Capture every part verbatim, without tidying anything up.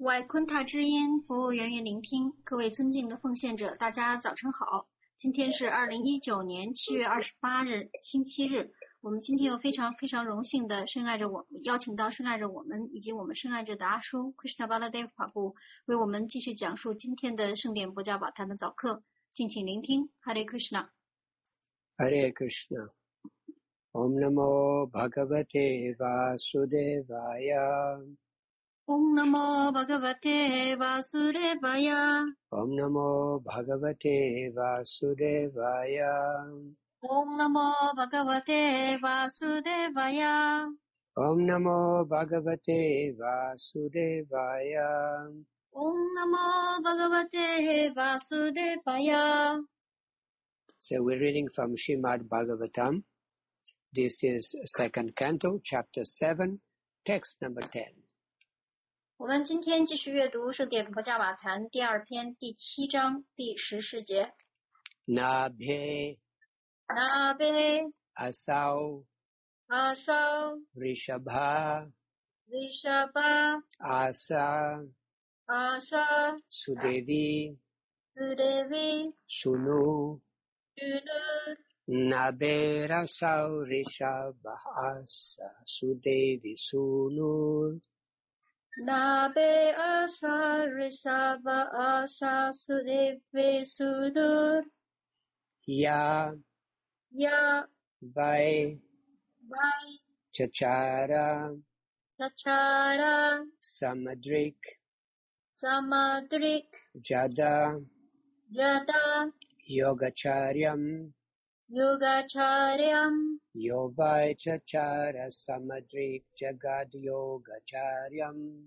外昆塔之音服务员员聆听，各位尊敬的奉献者，大家早晨好。今天是二零一九年七月二十八日，星期日。我们今天又非常非常荣幸的深爱着我邀请到深爱着我们以及我们深爱着的阿叔 Krishna Baladev Prabhu 为我们继续讲述今天的圣典博伽宝坛的早课，敬请聆听。Hare Krishna。 Hare Krishna。 Om Namo Bhagavate Vasudevaya。 Om Namo Bhagavate Vasudevaya。 Om Namo Bhagavate Vasudevaya。 Om Namo Bhagavate Vasudevaya。 Om Namo Bhagavate Vasudevaya。 Om Namo Bhagavate Vasudevaya。 So we're reading from Srimad Bhagavatam. This is second canto, chapter seven, text number ten. 我们今天继续阅读圣典博伽宝坛第二篇第七章第十四节。 Nabhe Nabhe Asau Asau Rishabha Rishabha Asa Asa Sudevi Sudevi Sunu Sunu Nabhe Asau Rishabha Asa Sudevi Sunu Nabhe Asa Rishabha Asa Sudevi Sunu Ya Ya Vai Vai Chachara Chachara Samadrik Samadrik Jada Jada Yogacharyam Yogacharyam Yovai Chachara Samadrik Jagad Yogacharyam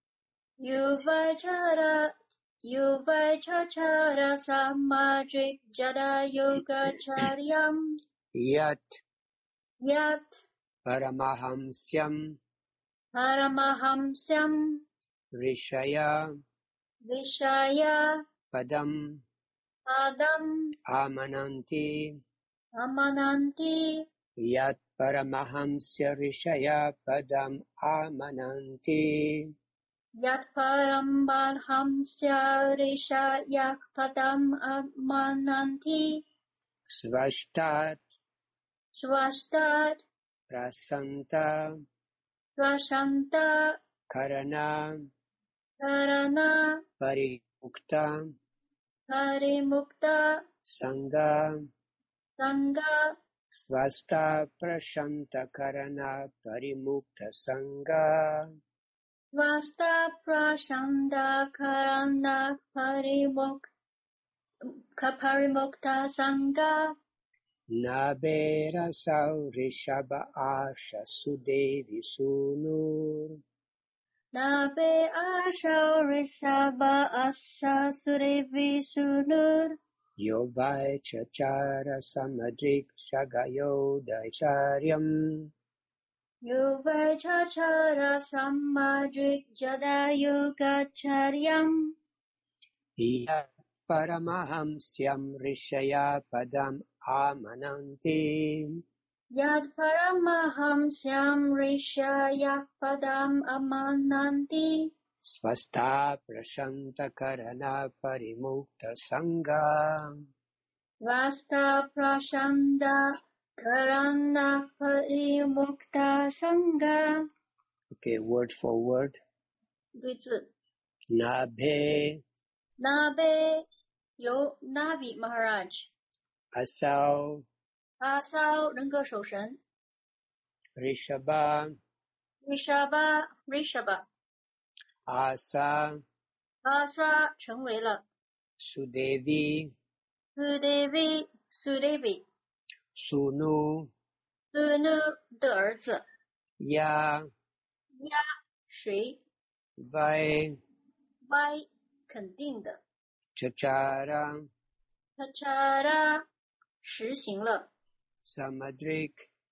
Yuvachara Yuvachara Samadrik Jada Yogacharyam Yat Yat Paramahamsyam Paramahamsyam Rishaya Vishaya Padam Padam Amananti Amananti Yat Paramahamsya Rishaya Padam Amananti Yat Parambarhamsya Rishaya Padam Amananti Svashtat Swastat Prasanta Prashanta Karana Karana Parimukta Parimukta Sangha Sangha Svasta Prashanta Karana Parimukta Sangha Svasta Prashanda Karana Parimukta Parimukta Sangha Nabera Sau Rishabha Asha Sudevi Sunur Nabe Asha Rishabha Asa Sudevi Sunur Yovai Chachara Samadrik Shagayo Daicharyam Yuvachachara Samadrik Jada Yogacharyam Yat Paramahamsyam Rishaya Padam Amananti Yad Paramahamsyam Rishaya Padam Amananti Svasta Prashanta Karana Parimukta Sangha Vasta Prashanda Karana Parimukta Sangha. Okay, word for word. 对字 Nabhe Nabe 由 Nabi Maharaj Asau 阿骚人格守神 Rishabha Rishabha Rishabha Asa 阿沙成为了 Sudevi Sudevi Sudevi Sunu Sunu 的儿子 Ya 呀谁 Vai Y 肯定的 Chachara Tachara 实行了 Samadrik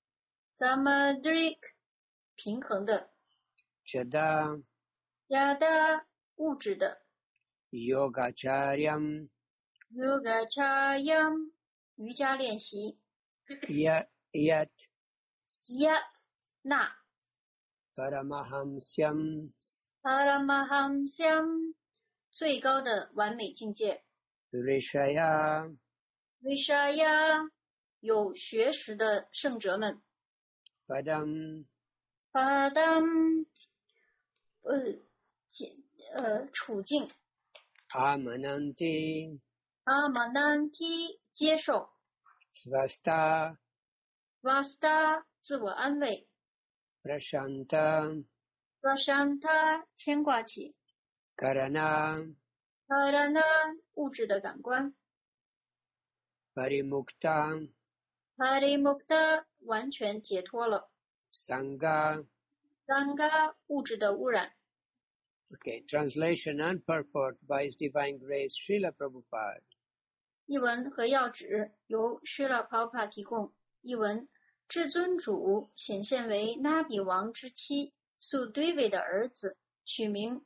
Samadrik 平衡的 Jada Yada 物质的 Yogacharyam Yogachayam 瑜伽练习 Yat Yat Yat 那 Paramahamsyam Paramahamsyam 最高的完美境界。 Rishaya Rishaya 有学识的圣者们。 Padam Padam 呃呃处境。 Amananti Amananti 接受。 Svasta Vasta 自我安慰。 Prashanta Prashanta 牵挂起。 Karana Karana 物质的感官。 Parimukta Parimukta 完全解脱了。 Sangha Sangha 物质的污染。 Okay, translation and purport by His Divine Grace Srila Prabhupada. 译文和要旨由 Srila Prabhupada 提供。译文：至尊主显现为那比王之妻素堆维的儿子，取名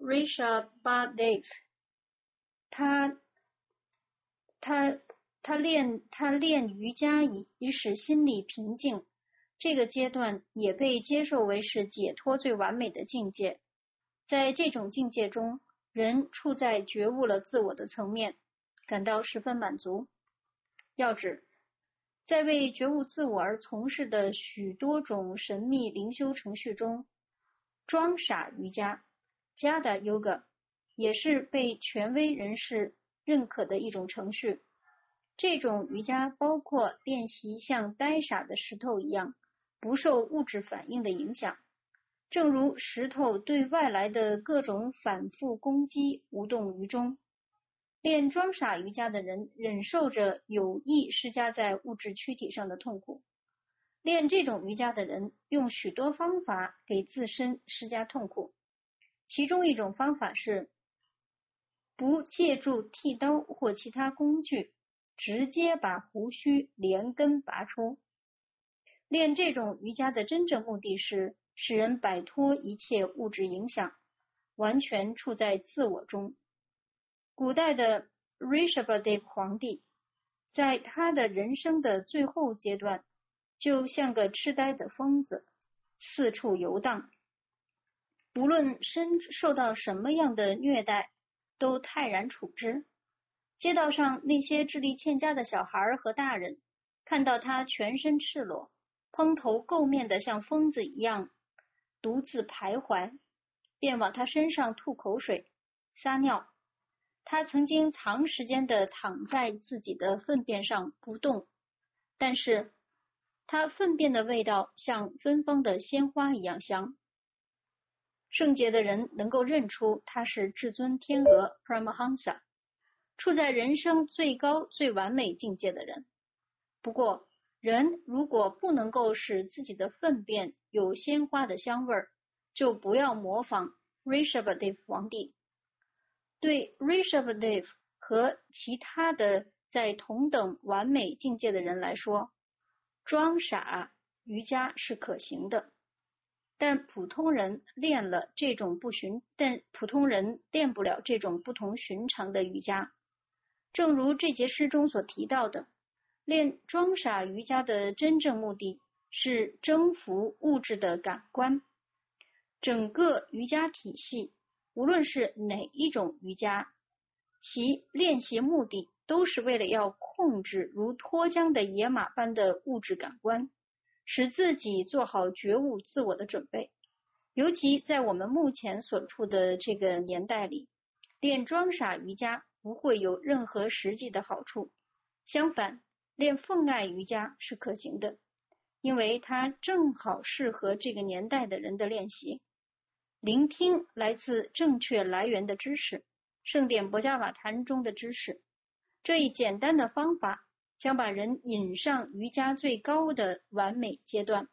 Rishabhadev。他他他练他练瑜伽以以使心理平静，这个阶段也被接受为是解脱最完美的境界。在这种境界中，人处在觉悟了自我的层面，感到十分满足。要旨：在为觉悟自我而从事的许多种神秘灵修程序中，装傻瑜伽 Jada Yoga 也是被权威人士认可的一种程序。这种瑜伽包括练习像呆傻的石头一样，不受物质反应的影响，正如石头对外来的各种反复攻击无动于衷。练装傻瑜伽的人忍受着有意施加在物质躯体上的痛苦。练这种瑜伽的人用许多方法给自身施加痛苦，其中一种方法是不借助剃刀或其他工具，直接把胡须连根拔出。练这种瑜伽的真正目的是使人摆脱一切物质影响，完全处在自我中。古代的 Rishabhadev 皇帝在他的人生的最后阶段，就像个痴呆的疯子，四处游荡，不论身受到什么样的虐待，都泰然处之。街道上那些智力欠佳的小孩和大人，看到他全身赤裸，蓬头垢面的像疯子一样独自徘徊，便往他身上吐口水、撒尿。他曾经长时间地躺在自己的粪便上不动，但是他粪便的味道像芬芳的鲜花一样香。圣洁的人能够认出他是至尊天鹅 Paramahamsa， 处在人生最高最完美境界的人。不过，人如果不能够使自己的粪便有鲜花的香味儿，就不要模仿 Rishabhadev 皇帝。对 Rishabhadev 和其他的在同等完美境界的人来说，装傻瑜伽是可行的，但普通人练了这种不寻，但普通人练不了这种不同寻常的瑜伽。正如这节诗中所提到的，练装傻瑜伽的真正目的是征服物质的感官。整个瑜伽体系，无论是哪一种瑜伽，其练习目的都是为了要控制如脱缰的野马般的物质感官，使自己做好觉悟自我的准备。尤其在我们目前所处的这个年代里，练装傻瑜伽不会有任何实际的好处。相反，练奉爱瑜伽是可行的，因为它正好适合这个年代的人的练习。聆听来自正确来源的知识，圣典博伽瓦坛中的知识，这一简单的方法将把人引上瑜伽最高的完美阶段。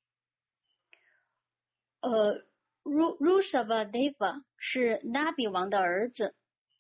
呃 Rishabhadeva 是那比王的儿子，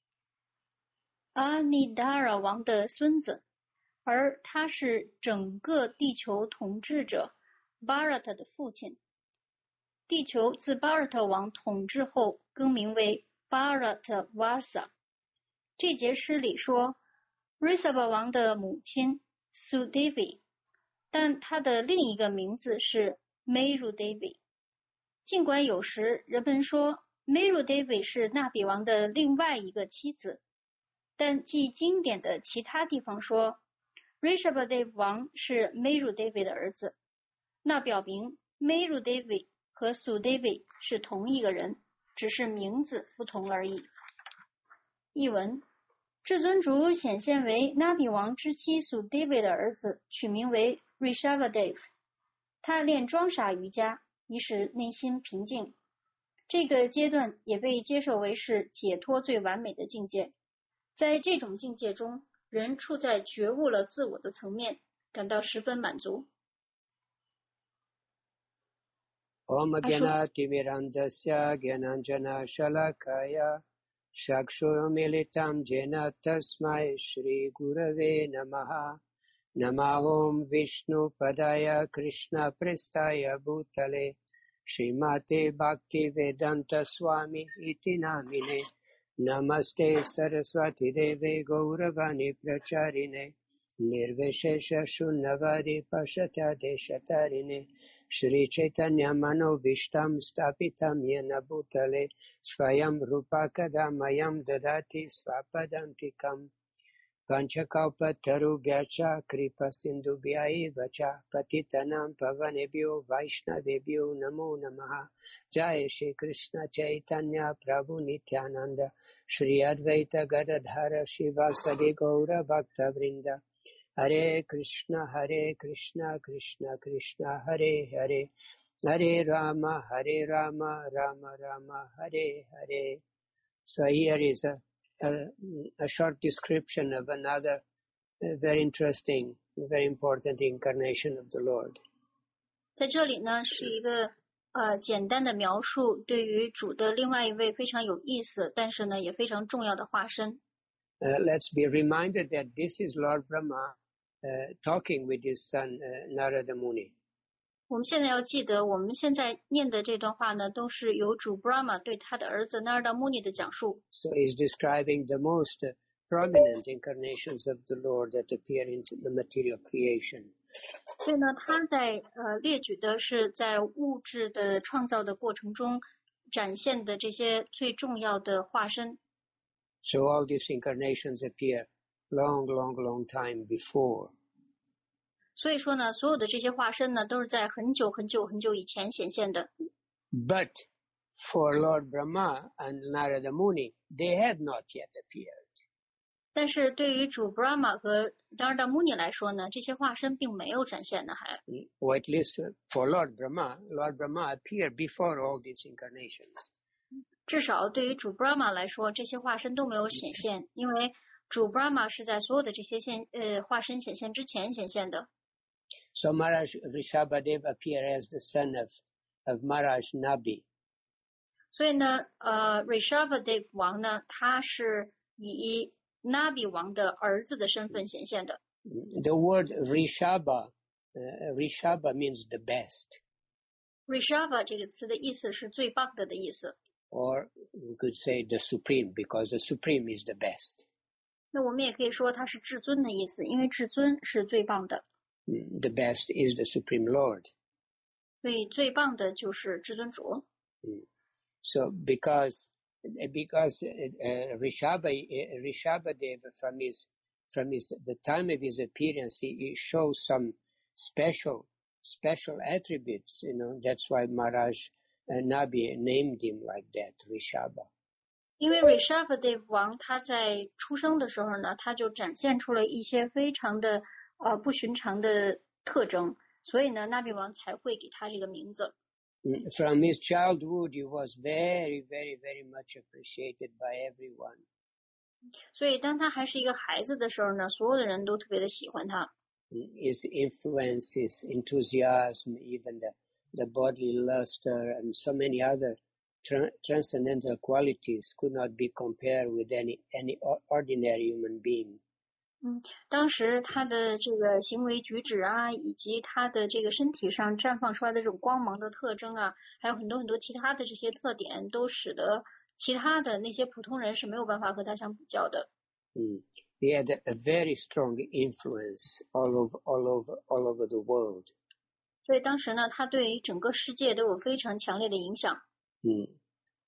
阿尼达尔王的孙子，而他是整个地球统治者 Bharata 的父亲。地球自巴尔特王统治后更名为巴尔特瓦萨。这节诗里说 Rishabha 王的母亲 Sudevi， 但他的另一个名字是 Meru Devi。尽管有时人们说 Merudevi 是那比王的另外一个妻子，但据经典的其他地方说 Rishabhadev 王是 Merudevi 的儿子，那表明 Merudevi 和 Sudevi 是同一个人，只是名字不同而已。译文：至尊主显现为那比王之妻 Sudevi 的儿子，取名为 Rishabhadev。他练装傻瑜伽，以使内心平静。这个阶段也被接受为是解脱最完美的境界。在这种境界中，人处在觉悟了自我的层面，感到十分满足。 Om Gyanatimirandasya Gyananjana Shalakaya Shakshurumilitam Jena Tasmai Shri Gurave Namaha Namahom Vishnu Padaya Krishna Prestaya Bhutale Srimate Bhakti Vedanta Swami Iti Namine Namaste Saraswati Deve Gauravani Pracharine Nirvishesha Shunnavadi Pashata Deshatarine Shri Chaitanya Mano Vishtam Stapitam Yena Bhutale Swayam Rupa Kadamayam Dadati Svapadantikam Panchakalpa Tarubhyacha Kripa Sindhubhyai Vacha Patitanam Pavanebhyo Vaishnavebhyo Namo Namaha Jai Shri Krishna Chaitanya Prabhu Nityananda Shri Advaita Gadadhara Shivasadi Gaura Bhakta Vrinda Hare Krishna Hare Krishna Krishna Krishna Hare Hare Hare Rama Hare Rama Rama Rama Hare Hare. So here is a A, a short description of another uh, very interesting, very important incarnation of the Lord. 在这里呢，是一个呃简单的描述，对于主的另外一位非常有意思，但是呢也非常重要的化身。 Uh, let's be reminded that this is Lord Brahma uh, talking with his son uh, Narada Muni. 我们现在要记得，我们现在念的这段话呢，都是由主 Brahma 对他的儿子 Narada Muni 的讲述。 So he's describing the most uh, prominent incarnations of the Lord that appear in the material creation. 所以呢，他在呃列举的是在物质的创造的过程中展现的这些最重要的化身。 So all these incarnations appear long, long, long time before. 所以说呢，所有的这些化身呢，都是在很久很久很久以前显现的。 But for Lord Brahma and Narada Muni, they had not yet appeared. 但是对于主 Brahma 和 Narada Muni 来说呢，这些化身并没有展现呢，还。 Or at least for Lord Brahma, Lord Brahma appeared before all these incarnations. 至少对于主 Brahma 来说，这些化身都没有显现，因为主 Brahma 是在所有的这些现呃化身显现之前显现的。 So Maharaj Rishabhadev appeared as the son of, of Maharaj Nabi. 所以呢，呃 ，Rishabhadev 王呢，他是以 Nabi 王的儿子的身份显现的。 The word Rishabha, uh, Rishabha means the best. Rishabha 这个词的意思是最棒的的意思。 Or we could say the supreme, because the supreme is the best. 那我们也可以说它是至尊的意思，因为至尊是最棒的。 The best is the Supreme Lord. 所以最棒的就是至尊主。 So because because uh, Rishabha uh, Rishabhadev from his from his the time of his appearance he, he shows some special special attributes. You know that's why Maharaj uh, Nabi named him like that, Rishabha. 因为 Rishabhadev 王他在出生的时候呢，他就展现出了一些非常的呃不寻常的特征，所以呢，那比王才会给他这个名字。 From his childhood, he was very, very, very much appreciated by everyone. 所以当他还是一个孩子的时候呢，所有的人都特别的喜欢他。 His influence, his enthusiasm, even the the bodily luster, and so many other tra- transcendental qualities could not be compared with any any ordinary human being. 嗯，当时他的这个行为举止啊，以及他的这个身体上绽放出来的这种光芒的特征啊，还有很多很多其他的这些特点，都使得其他的那些普通人是没有办法和他相比较的。 Mm. He had a, a very strong influence all over, all over, all over the world. 所以当时呢，他对整个世界都有非常强烈的影响。 Mm.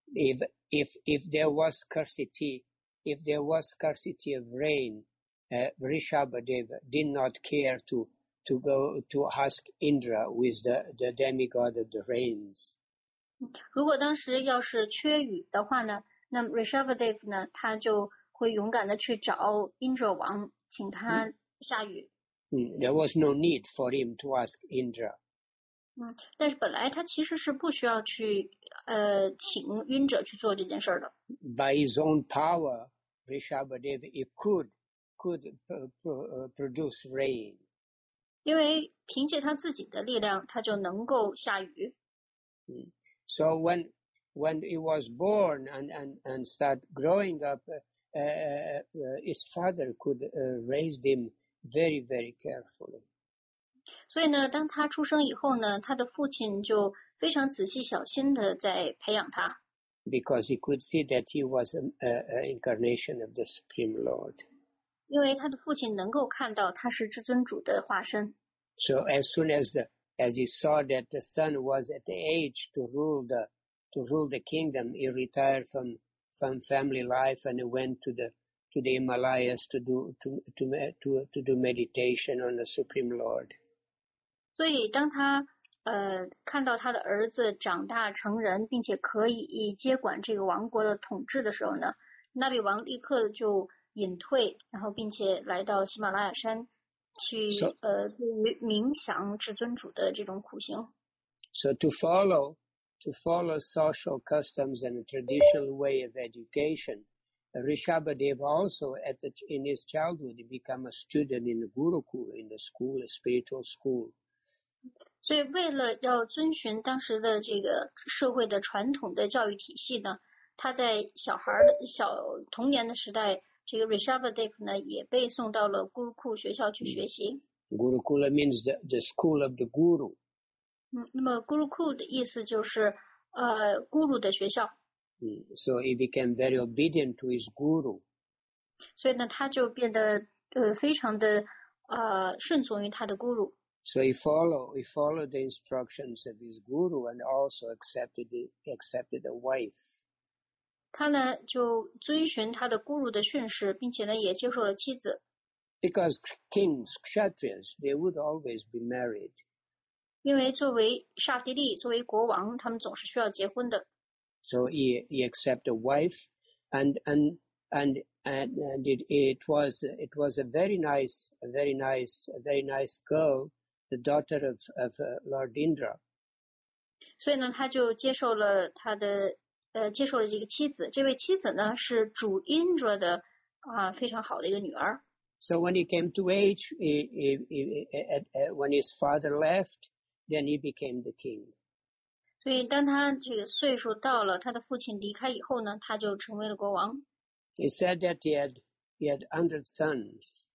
if if if there was scarcity, if there was scarcity of rain, uh, Rishabhadeva did not care to to go to ask Indra, who is the the demigod of the rains. 如果当时要是缺雨的话呢，那么 Rishabhadeva 呢，他就会勇敢的去找 Indra 王，请他下雨。 Mm. There was no need for him to ask Indra. 嗯，但是本来他其实是不需要去呃请晕者去做这件事儿的。 By his own power, Rishabhadeva he could could uh, uh, produce rain. 因为凭借他自己的力量，他就能够下雨。 Mm. So when when he was born and and and start growing up, uh, uh, uh, his father could uh, raise him very very carefully. 所以呢，当他出生以后呢，他的父亲就非常仔细小心的在培养他。 Because he could see that he was an incarnation of the Supreme Lord. 因为他的父亲能够看到他是至尊主的化身。 So as soon as the as he saw that the son was at the age to rule the to rule the kingdom, he retired from from family life and he went to the to the Himalayas to do to to to to do meditation on the Supreme Lord. 所以当他呃看到他的儿子长大成人，并且可以接管这个王国的统治的时候呢，那比王立刻就隐退，然后并且来到喜马拉雅山去 So, 呃对于冥想至尊主的这种苦行。 So to follow to follow social customs and a traditional way of education, Rishabhadeva also at the, in his childhood he became a student in the Gurukula, in the school, a spiritual school. 所以为了要遵循当时的这个社会的传统的教育体系呢，他在小孩的小童年的时代，这个 Rishabhadeva 呢也被送到了 Gurukul 学校去学习。 Gurukula means the, the school of the Guru. 嗯，那么 Gurukul 的意思就是呃 Guru 的学校。 Mm. So he became very obedient to his Guru. 所以呢，他就变得呃非常的呃顺从于他的 Guru。 So he followed he followed the instructions of his Guru and also accepted the, accepted a wife. 他呢就遵循他的 Guru 的训示，并且呢也接受了妻子。 Because kings, kshatriyas, they would always be married. 因为作为刹帝利，作为国王，他们总是需要结婚的。 So he he accepted a wife, and and and and, and it, it was it was a very nice a very nice a very nice girl, the daughter of of uh, Lord Indra. 所以呢，他就接受了他的呃接受了这个妻子。这位妻子呢是主 Indra 的啊、呃、非常好的一个女儿。 So when he came to age, he, he, he, at, at, when his father left, then he became the king. 所以当他这个岁数到了，他的父亲离开以后呢，他就成为了国王。 He said that he had he had hundred sons.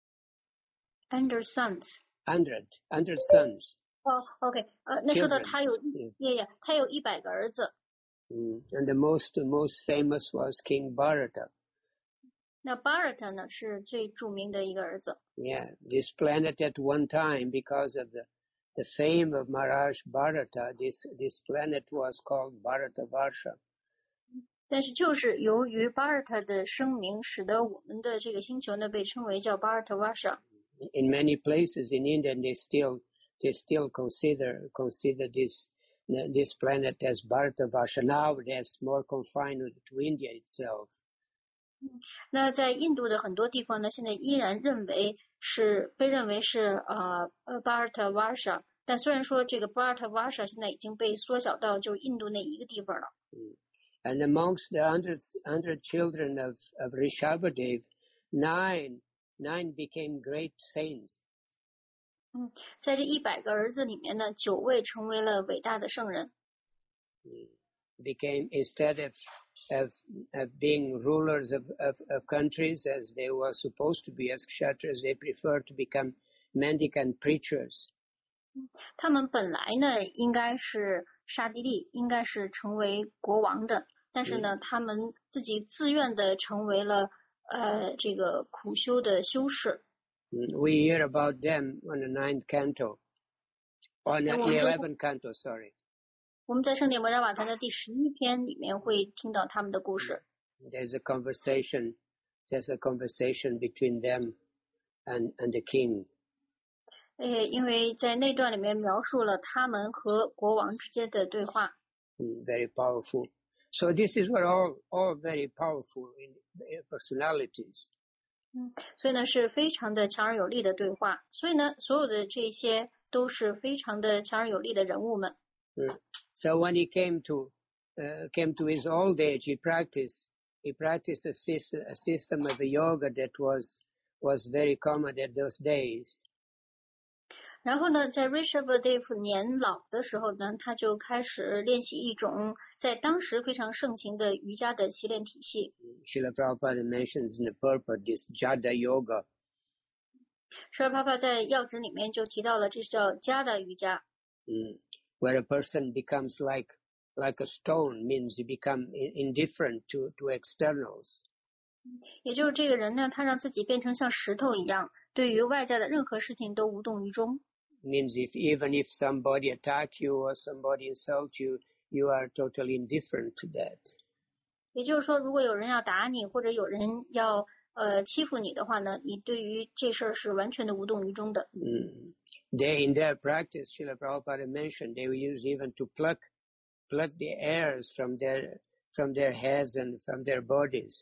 Hundred sons. Hundred hundred sons. 哦 ，OK， 呃，那说到他有爷爷，他有一百个儿子。 Mm. And the most the most famous was King Bharata. 那 Bharata 呢是最著名的一个儿子。 Yeah, this planet at one time, because of the the fame of Maharaj Bharata, this this planet was called Bharatavarsha. 但是就是由于 Bharata 的声名，使得我们的这个星球呢被称为叫 Bharatavarsha。 In many places in India, they still they still consider consider this this planet as Bharatavarsha. Now that's more confined to India itself. 那在印度的很多地方呢，现在依然认为是被认为是呃呃 Bharatavarsha， 但虽然说这个 Bharatavarsha 现在已经被缩小到就是印度那一个地方了。 And amongst the hundred hundred children of of Rishabhadeva, nine nine became great saints. 嗯，在这一百个儿子里面呢，九位成为了伟大的圣人。 Became instead of of of being rulers of, of of countries as they were supposed to be as kshatriyas, they preferred to become mendicant preachers. 他们本来呢应该是刹帝利，应该是成为国王的，但是呢，他们自己自愿的成为了呃这个苦修的修士。 We hear about them on the ninth canto, on the eleventh canto, sorry. 我们在圣典摩加瓦坛的第十一篇里面会听到他们的故事。 There's a conversation, there's a conversation between them and, and the king. 呃，因为在那段里面描述了他们和国王之间的对话。 Mm, very powerful. So this is what all, all very powerful in, in personalities. 嗯，所以呢是非常的强而有力的对话。所以呢，所有的这些都是非常的强而有力的人物们。 Mm. So when he came to, uh, came to his old age, he practiced, he practiced a system, a system of yoga that was, was very common at those days. 然后呢，在 Rishabhadev 年老的时候呢，他就开始练习一种在当时非常盛行的瑜伽的习练体系。 Srila Prabhupada mentions in the purport this Jada Yoga. 舍巴巴在要旨里面就提到了，这叫加的瑜伽。 Mm. Where a person becomes like like a stone, means he become indifferent to, to externals. 也就是这个人呢，他让自己变成像石头一样，对于外在的任何事情都无动于衷。 Means if even if somebody attack you or somebody insult you, you are totally indifferent to that. 也就是说，如果有人要打你，或者有人要呃欺负你的话呢，你对于这事儿是完全的无动于衷的。 Mm. They in their practice, Srila Prabhupada mentioned, they will use even to pluck pluck the hairs from their from their heads and from their bodies.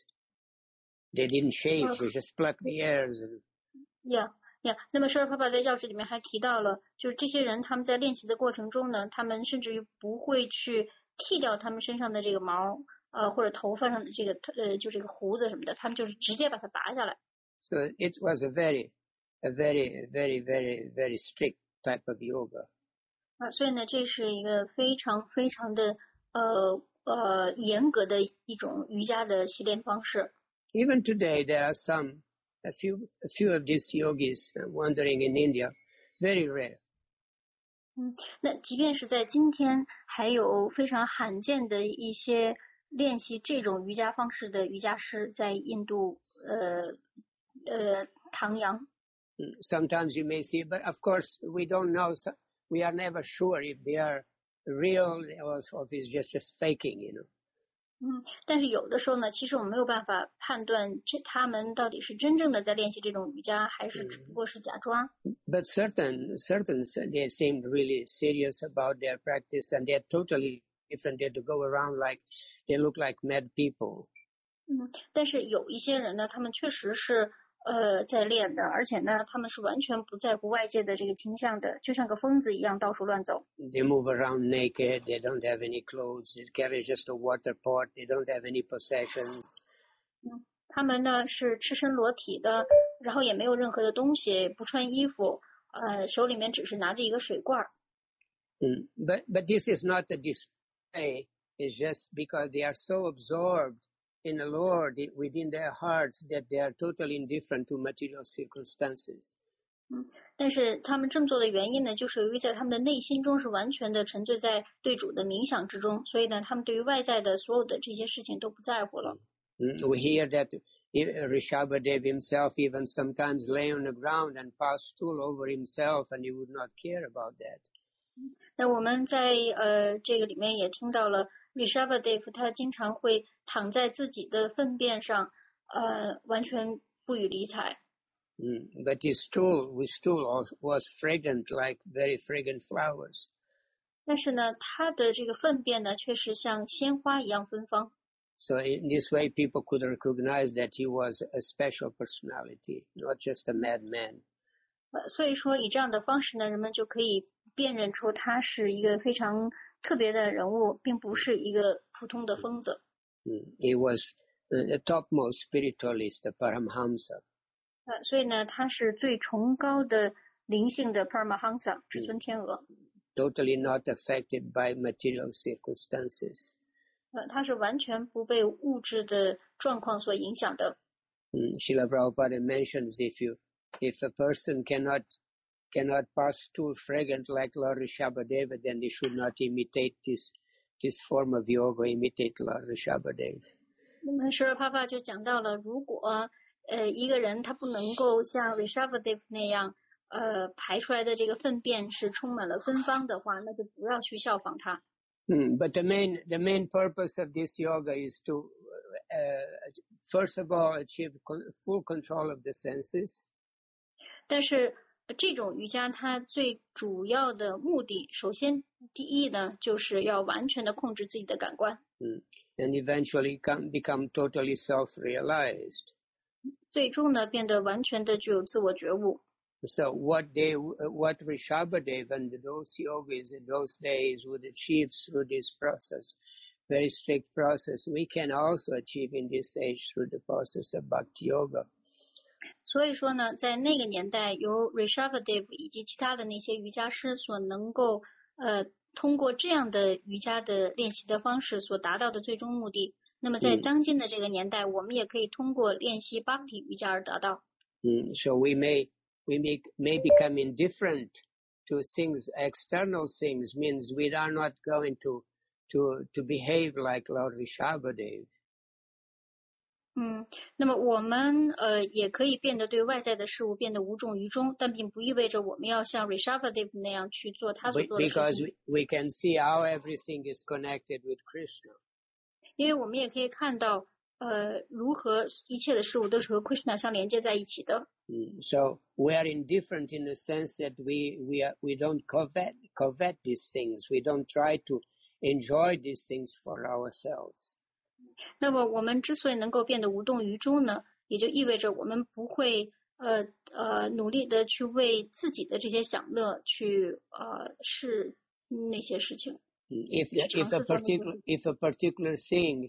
They didn't shave, they just plucked the hairs. And... Yeah, yeah. 那么舍巴巴在要旨里面还提到了，就是这些人他们在练习的过程中呢，他们甚至于不会去剃掉他们身上的这个毛，呃，或者头发上的这个呃，就这个胡子什么的，他们就是直接把它拔下来。 So it was a very, a very, very, very, very strict type of yoga. 啊，所以呢，这是一个非常非常的呃呃严格的一种瑜伽的习练方式。 Even today, there are some, a few, a few of these yogis wandering in India, very rare. 嗯，那即便是在今天，还有非常罕见的一些练习这种瑜伽方式的瑜伽师在印度呃呃徜徉。 Sometimes you may see, but of course we don't know. We are never sure if they are real or if it's just just faking, you know. 嗯，但是有的时候呢，其实我们没有办法判断这他们到底是真正的在练习这种瑜伽，还是只不过是假装。 But certain, certain, they seemed really serious about their practice, and they're totally different. They go around like they look like mad people. 嗯，但是有一些人呢，他们确实是呃在练的，而且呢，他们是完全不在乎外界的这个倾向的，就像个疯子一样到处乱走。 They move around naked. They don't have any clothes. They carry just a water pot. They don't have any possessions. 嗯，他们呢是赤身裸体的，然后也没有任何的东西，不穿衣服，呃，手里面只是拿着一个水罐。 Mm. But but this is not a display. It's just because they are so absorbed in the Lord within their hearts that they are totally indifferent to material circumstances. 嗯，但是他们这么做的原因呢，就是由于在他们的内心中是完全的沉醉在对主的冥想之中，所以呢，他们对于外在的所有的这些事情都不在乎了。 Mm. We hear that Rishabhadev himself even sometimes lay on the ground and pass stool over himself, and he would not care about that. 那我们在呃这个里面也听到了 Rishabhadev 他经常会躺在自己的粪便上，呃，完全不予理睬。 Mm. But his stool, his stool was fragrant like very fragrant flowers. 但是呢，他的这个粪便呢，却是像鲜花一样芬芳。 So in this way, people could recognize that he was a special personality, not just a madman. 呃，所以说以这样的方式呢，人们就可以辨认出他是一个非常特别的人物，并不是一个普通的疯子。 Mm. He was the topmost spiritualist, the Paramhamsa. 呃，所以呢，他是最崇高的灵性的 Paramahansa 至尊天鹅。 Totally not affected by material circumstances. 呃，他是完全不被物质的状况所影响的。 Mm. Srila Prabhupada mentions if you, if a person cannot cannot pass stool fragrant like Lord Rishabhadeva, then they should not imitate this this form of yoga, imitate Lord Rishabhadeva. 那么舍帕帕就讲到了，如果呃一个人他不能够像 Rishabhadev 那样，呃排出来的这个粪便是充满了芬芳的话，那就不要去效仿他。 Mm, but the main the main purpose of this yoga is to uh, first of all achieve con- full control of the senses. 但是这种瑜伽它最主要的目的，首先第一呢，就是要完全的控制自己的感官。 Mm. And eventually come, become totally self-realized. 最终呢，变得完全的具有自我觉悟。 So what they, what Rishabhadev and those yogis in those days would achieve through this process, very strict process, we can also achieve in this age through the process of Bhakti Yoga. 所以说呢，在那个年代，由 Rishabhadev 以及其他的那些瑜伽师所能够呃通过这样的瑜伽的练习的方式所达到的最终目的，那么在当今的这个年代，嗯、我们也可以通过练习 Bhakti 瑜伽而达到。 Mm, so we may we may may become indifferent to things, external things, means we are not going to to to behave like Lord Rishabhadev. 嗯，那么我们呃也可以变得对外在的事物变得无动于衷，但并不意味着我们要像 Rishabhadev 那样去做他所做的事情。 Because we, we can see how everything is connected with Krishna. 因为我们也可以看到，呃，如何一切的事物都是和 Krishna 相连接在一起的。 Mm. So we are indifferent in the sense that we we are, we don't covet covet these things. We don't try to enjoy these things for ourselves. 那么我们之所以能够变得无动于衷呢，也就意味着我们不会呃呃努力的去为自己的这些享乐去呃试那些事情。 If if a particular if a particular thing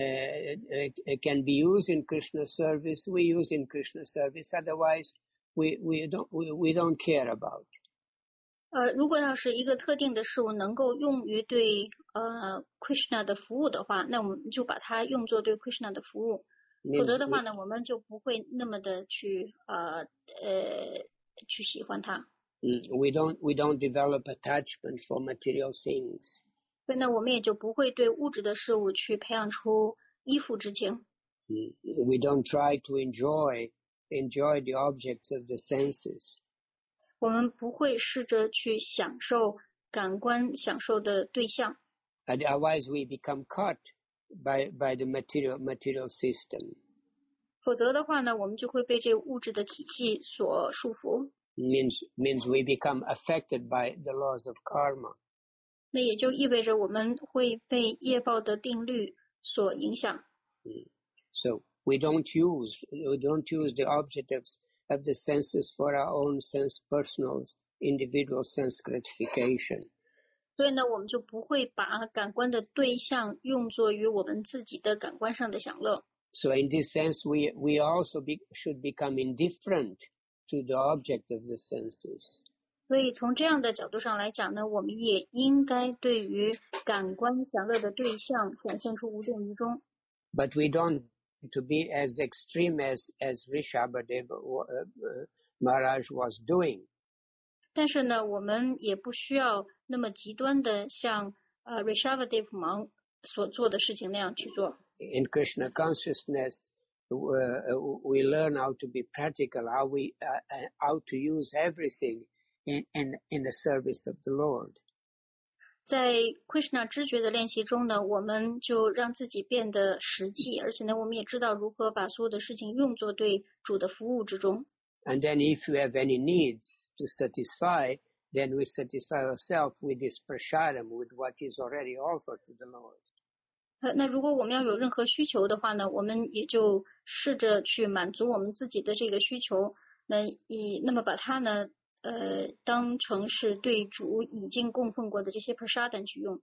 uh, can be used in Krishna service, we use in Krishna service. Otherwise, we we don't we, we don't care about. 呃，如果要是一个特定的事物能够用于对呃 Krishna 的服务的话，那我们就把它用作对 Krishna 的服务。否则的话呢，我们就不会那么的去呃呃去喜欢它。 We don't we don't develop attachment for material things. 所以呢，我们也就不会对物质的事物去培养出依附之情。 We don't try to enjoy enjoy the objects of the senses. 我们不会试着去享受感官享受的对象。 Otherwise, we become caught by by the material material system. 否则的话呢，我们就会被这个物质的体系所束缚。 Means means we become affected by the laws of karma. 那也就意味着我们会被业报的定律所影响。 So we don't use we don't use the objectives of the senses for our own sense, personal, individual sense gratification. 所以呢，我们就不会把感官的对象用作于我们自己的感官上的享乐。 So in this sense, we we also be, should become indifferent to the object of the senses. 所以从这样的角度上来讲呢，我们也应该对于感官享乐的对象展现出无动于衷。 But we don't to be as extreme as as Rishabhadev uh, uh, Maharaj was doing. 但是呢，我们也不需要那么极端的像呃 Rishabhadev 王所做的事情那样去做。 In Krishna consciousness, uh, we learn how to be practical, how we uh, how to use everything in in in the service of the Lord. 在 Krishna 知觉的练习中呢，我们就让自己变得实际，而且呢，我们也知道如何把所有的事情用作对主的服务之中。 And then if you have any needs to satisfy, then we satisfy ourselves with this prasadam, with what is already offered to the Lord. 呃，那如果我们要有任何需求的话呢，我们也就试着去满足我们自己的这个需求，那以那么把它呢。呃，当成是对主已经供奉过的这些 prasadam 去用。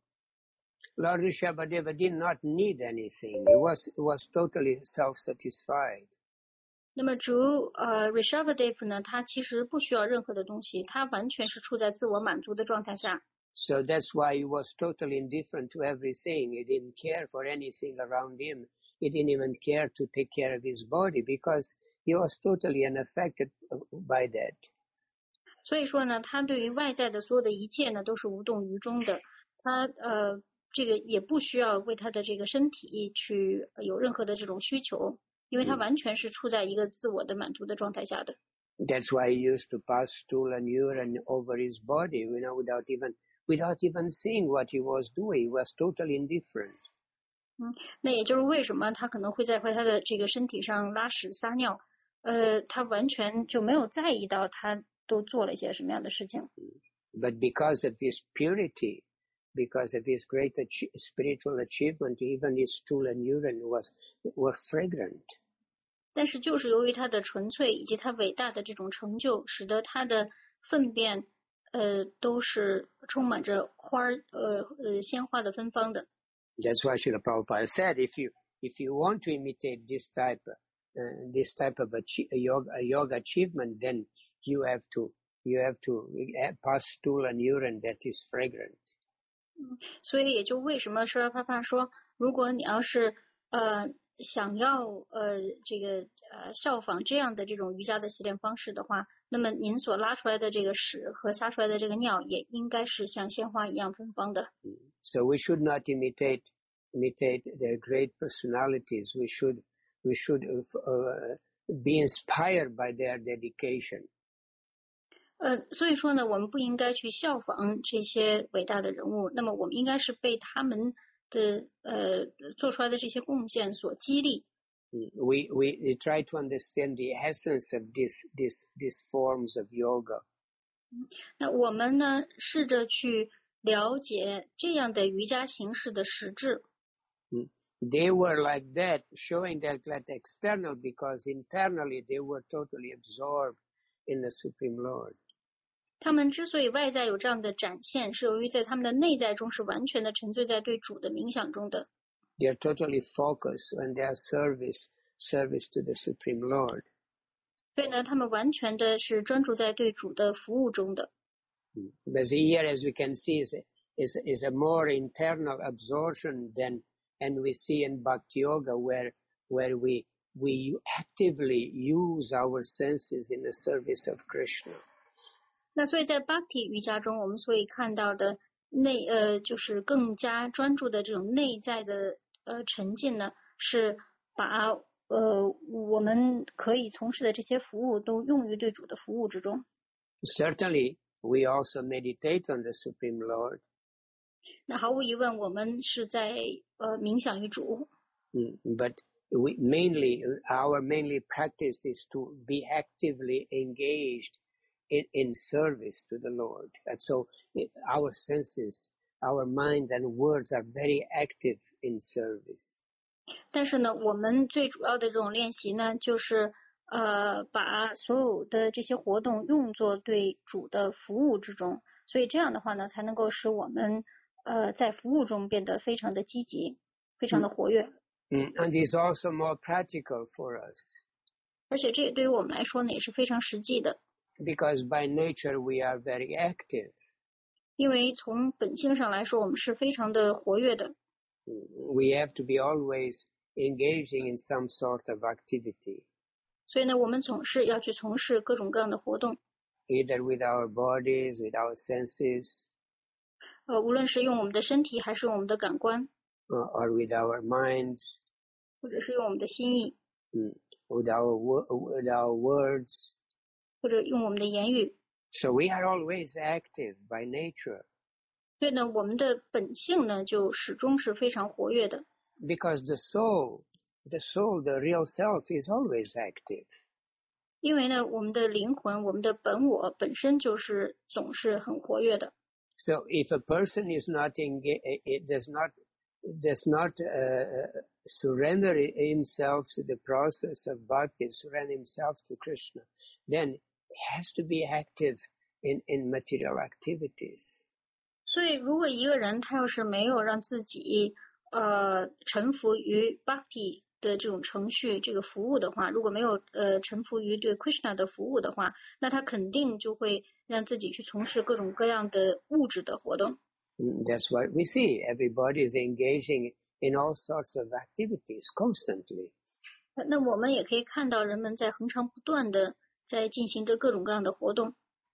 Lord Rishabhadeva did not need anything. He was he was totally self-satisfied. 那么主呃 Rishabhadev 呢，他其实不需要任何的东西，他完全是处在自我满足的状态下。 So that's why he was totally indifferent to everything. He didn't care for anything around him. He didn't even care to take care of his body because he was totally unaffected by that. 所以说呢，他对于外在的所有的一切呢，都是无动于衷的。他呃，这个也不需要为他的这个身体去有任何的这种需求，因为他完全是处在一个自我的满足的状态下的。 That's why he used to pass stool and urine over his body, you know, without even without even seeing what he was doing. He was totally indifferent. 嗯，那也就是为什么他可能会在他的这个身体上拉屎撒尿，呃，他完全就没有在意到他都做了一些什么样的事情。 But because of his purity, because of his great ach- spiritual achievement, even his stool and urine was were fragrant. 但是就是由于他的纯粹以及他伟大的这种成就，使得他的粪便呃都是充满着花儿呃呃鲜花的芬芳的。 That's why Srila Prabhupada said, if you if you want to imitate this type uh, this type of achi- a yoga, a yoga achievement, then you have to you have to pass stool and urine that is fragrant. 嗯，所以也就为什么说帕帕说，如果你要是呃想要呃这个呃效仿这样的这种瑜伽的习练方式的话，那么您所拉出来的这个屎和撒出来的这个尿也应该是像鲜花一样芬芳的。 So we should not imitate imitate their great personalities. We should we should uh, be inspired by their dedication. 呃，所以说呢，我们不应该去效仿这些伟大的人物，那么我们应该是被他们的呃做出来的这些贡献所激励。 We we try to understand the essence of this this these forms of yoga. 那我们呢，试着去了解这样的瑜伽形式的实质。 They were like that, showing that that external, because internally they were totally absorbed in the Supreme Lord. 他们之所以外在有这样的展现，是由于在他们的内在中是完全的沉醉在对主的冥想中的。 They are totally focused on their service, service to the Supreme Lord. 所以呢，他们完全的是专注在对主的服务中的。 Because here, as we can see, is is is a more internal absorption than, and we see in Bhakti Yoga where where we we actively use our senses in the service of Krishna. 那所以在 Bhakti 瑜伽中，我们所以看到的内呃，就是更加专注的这种内在的呃沉浸呢，是把呃我们可以从事的这些服务都用于对主的服务之中。 Certainly, we also meditate on the Supreme Lord. 那毫无疑问，我们是在呃冥想于主。 Mm, but we mainly our mainly practice is to be actively engaged in, in service to the Lord. And so it, our senses, our mind and words are very active in service. 但是呢，我们最主要的这种练习呢，就是呃把所有的这些活动用作对主的服务之中，所以这样的话呢，才能够使我们呃在服务中变得非常的积极，非常的活跃。 Mm, and it's also more practical for us. 而且这也对于我们来说呢，也是非常实际的。 Because by nature we are very active. 因为从本性上来说，我们是非常的活跃的。 We have to be always engaging in some sort of activity. 所以呢，我们总是要去从事各种各样的活动。 Either with our bodies, with our senses. 呃，无论是用我们的身体，还是用我们的感官。 Or with our minds. 或者是用我们的心意。 With our with our words. 或者用我们的言语。 So we are always active by nature. 所以呢，我们的本性呢，就始终是非常活跃的。 Because the soul, the soul, the real self is always active. 因为呢，我们的灵魂，我们的本我本身就是总是很活跃的。 So if a person is not engaged, it does not does not uh, surrender himself to the process of bhakti, surrender himself to Krishna, then he has to be active in, in material activities. 所以，如果一个人他要是没有让自己呃臣服于 bhakti 的这种程序、这个服务的话，如果没有呃臣服于对 Krishna 的服务的话，那他肯定就会让自己去从事各种各样的物质的活动。 That's what we see. Everybody is engaging in all sorts of activities constantly. 那我们也可以看到人们在恒常不断的在进行着各种各样的活动。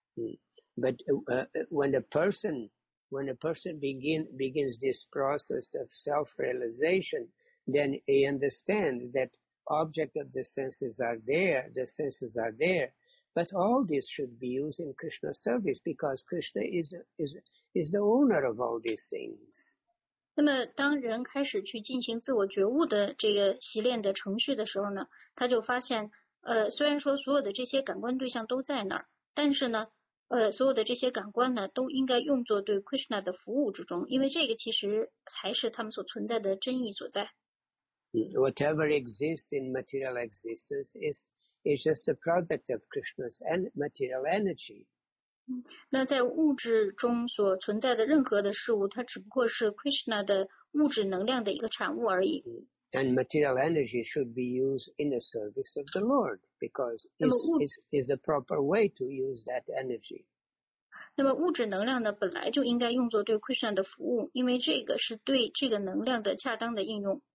But uh, when the person when a person begin begins this process of self-realization, then he understands that object of the senses are there, the senses are there, but all this should be used in Krishna's service because Krishna is is is the owner of all these things. 那么当人开始去进行自我觉悟的这个习练的程序的时候呢，他就发现呃虽然说所有的这些感官对象都在那儿，但是呢呃所有的这些感官呢都应该用作对 Krishna 的服务之中，因为这个其实才是他们所存在的真意所在。 Whatever exists in material existence is is just a product of Krishna's and material energy. 那在物质中所存在的任何的事物，它只不过是 Krishna 的物质能量的一个产物而已。 And material energy should be used in the service of the Lord, because is is is the proper way to use that energy. 那么物质能量呢，本来就应该用作对 Krishna 的服务，因为这个是对这个能量的恰当的应用。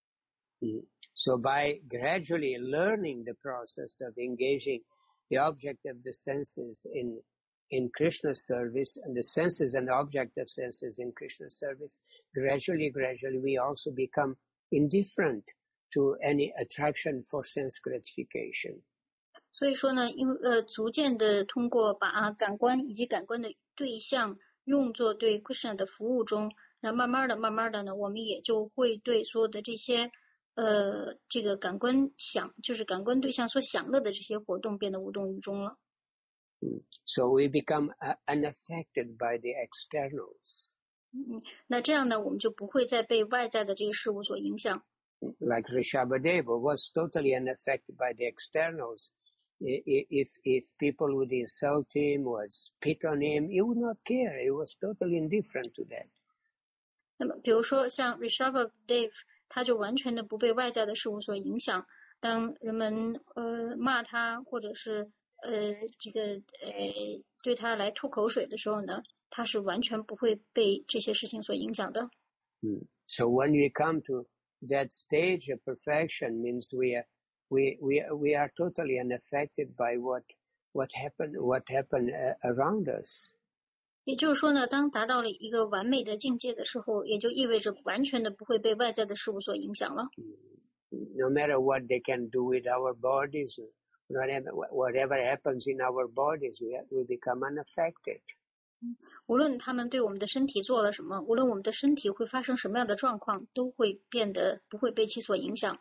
So by gradually learning the process of engaging the object of the senses in in Krishna's service, and the senses and the object of senses in Krishna's service, gradually, gradually we also become indifferent to any attraction for sense gratification. 所以说呢，因为呃逐渐的通过把感官以及感官的对象用作对 Krishna 的服务中，那慢慢的、慢慢的呢，我们也就会对所有的这些呃这个感官享，就是感官对象所享乐的这些活动变得无动于衷了。 So we become uh, unaffected by the externals. 嗯，那这样呢，我们就不会再被外在的这个事物所影响。 Like Rishabhadeva was totally unaffected by the externals. If if people would insult him or spit on him, he would not care. He was totally indifferent to that. 那么，比如说像 Rishabhadeva， 他就完全的不被外在的事物所影响。当人们呃骂他，或者是呃，这个呃，对他来吐口水的时候呢，他是完全不会被这些事情所影响的。 Mm. So when we come to that stage of perfection, means we are we we we are totally unaffected by what what happened what happened uh, around us. 也就是说呢，当达到了一个完美的境界的时候，也就意味着完全的不会被外在的事物所影响了。 No matter what they can do with our bodies. Whatever, whatever happens in our bodies, we, we become unaffected. 无论他们对我们的身体做了什么，无论我们的身体会发生什么样的状况，都会变得不会被其所影响。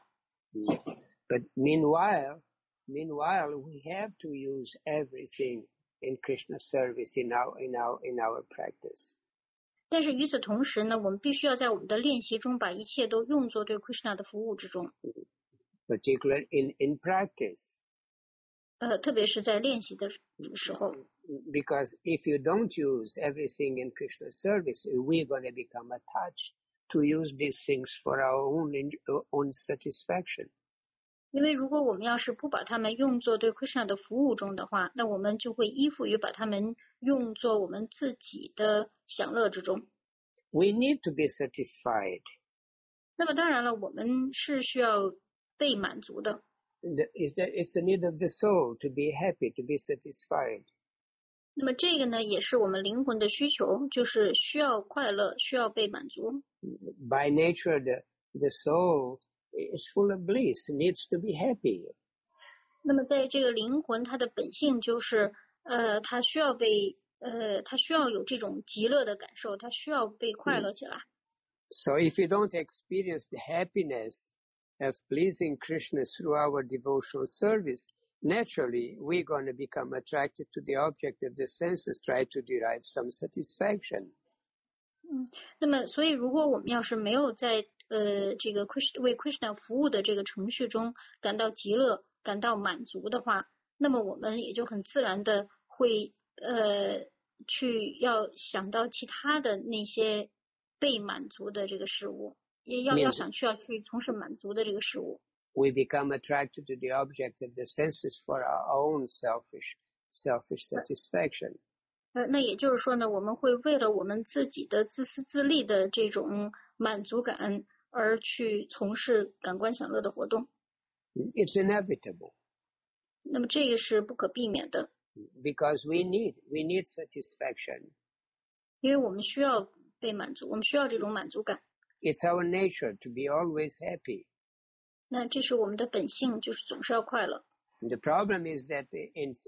But meanwhile, meanwhile, we have to use everything in Krishna's service in our in our in our practice. 但是与此同时呢，我们必须要在我们的练习中把一切都用作对 Krishna 的服务之中。 Particularly in in practice. 呃，特别是在练习的时候。 Because if you don't use everything in Krishna's service, we're going to become attached to use these things for our own own satisfaction. 因为如果我们要是不把它们用作对 Krishna 的服务中的话，那我们就会依附于把它们用作我们自己的享乐之中。 We need to be satisfied. 那么当然了，我们是需要被满足的。 It's the, it's the need of the soul to be happy, to be satisfied. 那么这个呢，也是我们灵魂的需求，就是需要快乐，需要被满足。 By nature, the the soul is full of bliss, needs to be happy. 那么在这个灵魂，它的本性就是，呃，它需要被，呃，它需要有这种极乐的感受，它需要被快乐起来。 So if you don't experience the happiness of pleasing Krishna through our devotional service, naturally we're going to become attracted to the object of the senses, try to derive some satisfaction. 嗯，那么所以如果我们要是没有在呃这个 Krishna 为 Krishna 服务的这个程序中感到极乐、感到满足的话，那么我们也就很自然的会呃去要想到其他的那些被满足的这个事物。也要要想去要去从事满足的这个事物。 We become attracted to the object of the senses for our own selfish, selfish satisfaction. 呃，那也就是说呢，我们会为了我们自己的自私自利的这种满足感而去从事感官享乐的活动。 It's inevitable. 那么这个是不可避免的。 Because we need, we need satisfaction. 因为我们需要被满足，我们需要这种满足感。 It's our nature to be always happy. 那这是我们的本性，就是总是要快乐。 The problem is that in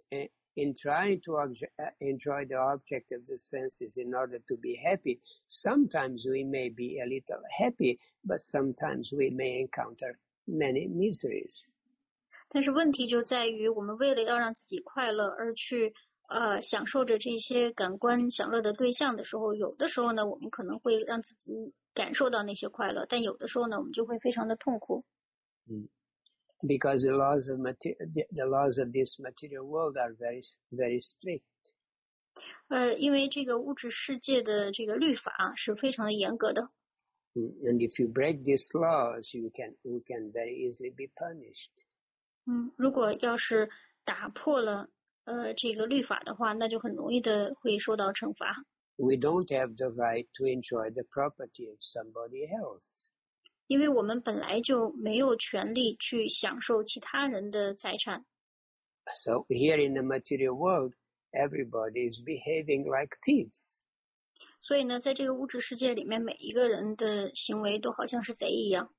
in trying to enjoy the object of the senses in order to be happy, sometimes we may be a little happy, but sometimes we may encounter many miseries. 但是问题就在于，我们为了要让自己快乐而去呃享受着这些感官享乐的对象的时候，有的时候呢，我们可能会让自己感受到那些快乐，但有的时候呢，我们就会非常的痛苦。 嗯。Because the laws of mater- the laws of this material world are very very strict. 呃，因为这个物质世界的这个律法是非常的严格的。 And if you break these laws, you can you can very easily be punished. 嗯，如果要是打破了呃这个律法的话，那就很容易的会受到惩罚。 We don't have the right to enjoy the property of somebody else. 因为我们本来就没有权利去享受其他人的财产。 So here in the material world, everybody is behaving like thieves. 所以呢，在这个物质世界里面，每一个人的行为都好像是贼一样。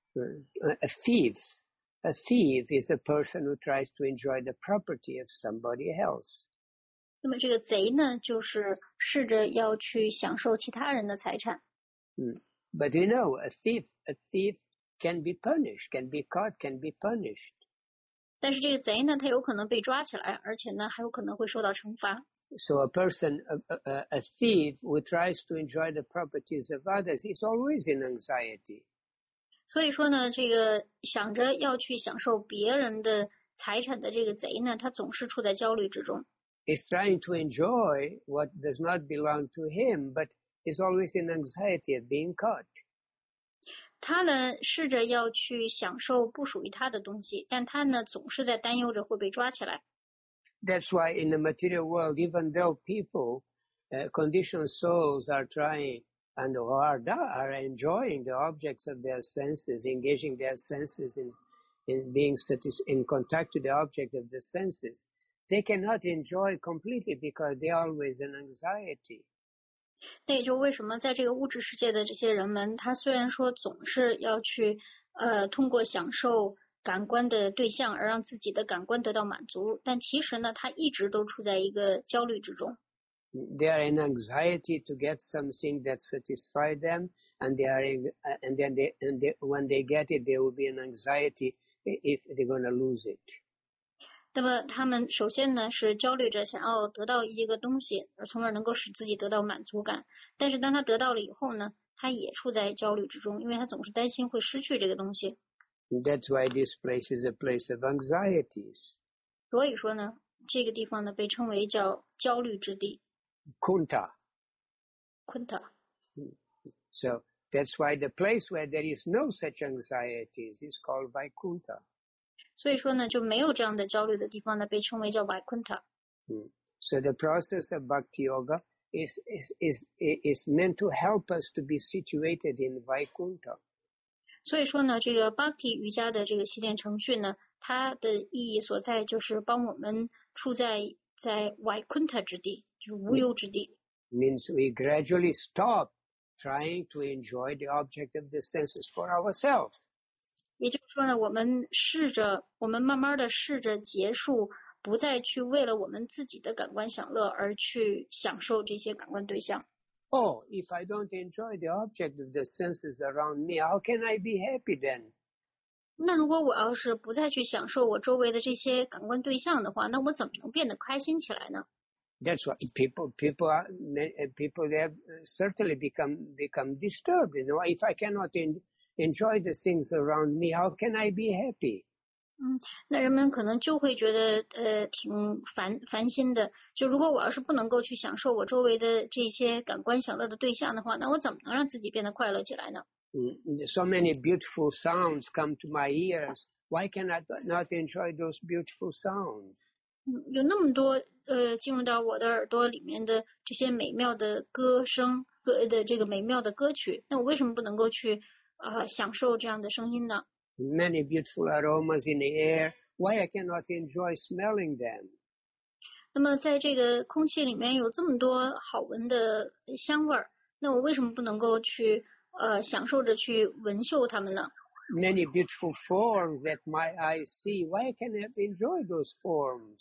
A thief, a thief is a person who tries to enjoy the property of somebody else. 那么这个贼呢，就是试着要去享受其他人的财产。 嗯。But you know, a thief, a thief can be punished, can be caught, can be punished. 但是这个贼呢，他有可能被抓起来，而且呢，还有可能会受到惩罚。 So a person, a, a, a thief who tries to enjoy the properties of others is always in anxiety. 所以说呢，这个想着要去享受别人的财产的这个贼呢，他总是处在焦虑之中。 He's trying to enjoy what does not belong to him, but is always in anxiety of being caught. 他呢试着要去享受不属于他的东西，但他呢总是在担忧着会被抓起来。 That's why in the material world, even though people, uh, conditioned souls are trying and are, are enjoying the objects of their senses, engaging their senses in, in being satis- in contact with the object of the senses, they cannot enjoy completely because they are always in anxiety. 那也就为什么在这个物质世界的这些人们，他虽然说总是要去呃通过享受感官的对象而让自己的感官得到满足，但其实呢，他一直都处在一个焦虑之中。 They are in anxiety to get something that satisfies them, and they are, in, uh, and then they, and they, when they get it, they will be in anxiety if they're going to lose it. 那么他们首先呢是焦虑着想要得到一个东西，而从而能够使自己得到满足感。但是当他得到了以后呢，他也处在焦虑之中，因为他总是担心会失去这个东西。 That's why this place is a place of anxieties. 所以说呢，这个地方呢被称为叫焦虑之地。 Kunta. Kunta. So that's why the place where there is no such anxieties is called Vaikunta. 所以说呢，就没有这样的焦虑的地方呢，被称为叫 Vaikunta。 Mm. So the process of Bhakti Yoga is, is, is, is meant to help us to be situated in Vaikunta. 所以说呢，这个 Bhakti 瑜伽的这个习练程序呢，它的意义所在就是帮我们处在在 Vaikunta 之地，就是无忧之地。 Means we gradually stop trying to enjoy the object of the senses for ourselves. 也就是说呢，我们试着，我们慢慢的试着结束，不再去为了我们自己的感官享乐而去享受这些感官对象。 Oh, if I don't enjoy the object of the senses around me, how can I be happy then? 那如果我要是不再去享受我周围的这些感官对象的话，那我怎么能变得开心起来呢？ That's why people, people, are, people have certainly become become disturbed. You know, if I cannot en- enjoy the things around me, how can I be happy? 嗯，那人们可能就会觉得呃挺烦烦心的。就如果我要是不能够去享受我周围的这些感官享乐的对象的话，那我怎么能让自己变得快乐起来呢？ Mm, so many beautiful sounds come to my ears. Why can I not enjoy those beautiful sounds? 嗯，有那么多呃进入到我的耳朵里面的这些美妙的歌声歌的这个美妙的歌曲，那我为什么不能够去呃享受这样的声音呢？ Many beautiful aromas in the air. Why I cannot enjoy smelling them? 那么在这个空气里面有这么多好闻的香味儿，那我为什么不能够去呃享受着去闻嗅它们呢？ Many beautiful forms that my eyes see. Why can I enjoy those forms?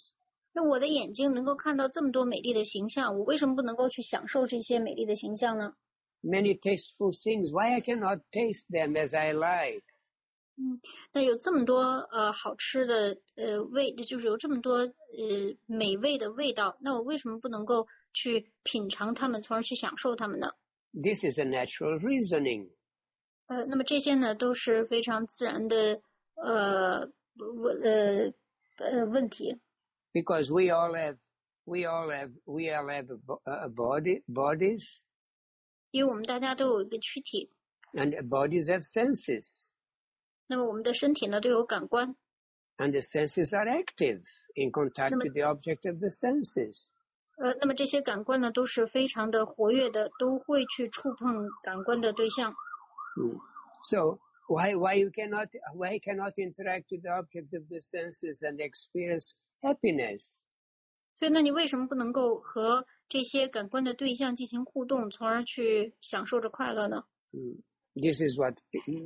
那我的眼睛能够看到这么多美丽的形象，我为什么不能够去享受这些美丽的形象呢？ Many tasteful things, why I cannot taste them as I like? 嗯，那有这么多呃好吃的呃味，就是有这么多呃美味的味道，那我为什么不能够去品尝它们，从而去享受它们呢？ This is a natural reasoning. 呃，那么这些呢都是非常自然的呃问呃呃问题。 Because we all have, we all have, we all have a, a body, bodies. 因为我们大家都有一个躯体。 And bodies have senses. 那么我们的身体呢都有感官。 And the senses are active in contact with the object of the senses. 呃，那么这些感官呢都是非常的活跃的，都会去触碰感官的对象。 Mm. So why why you cannot why cannot interact with the object of the senses and experience happiness? 所以那你为什么不能够和这些感官的对象进行互动，从而去享受着快乐呢？ Mm. This is what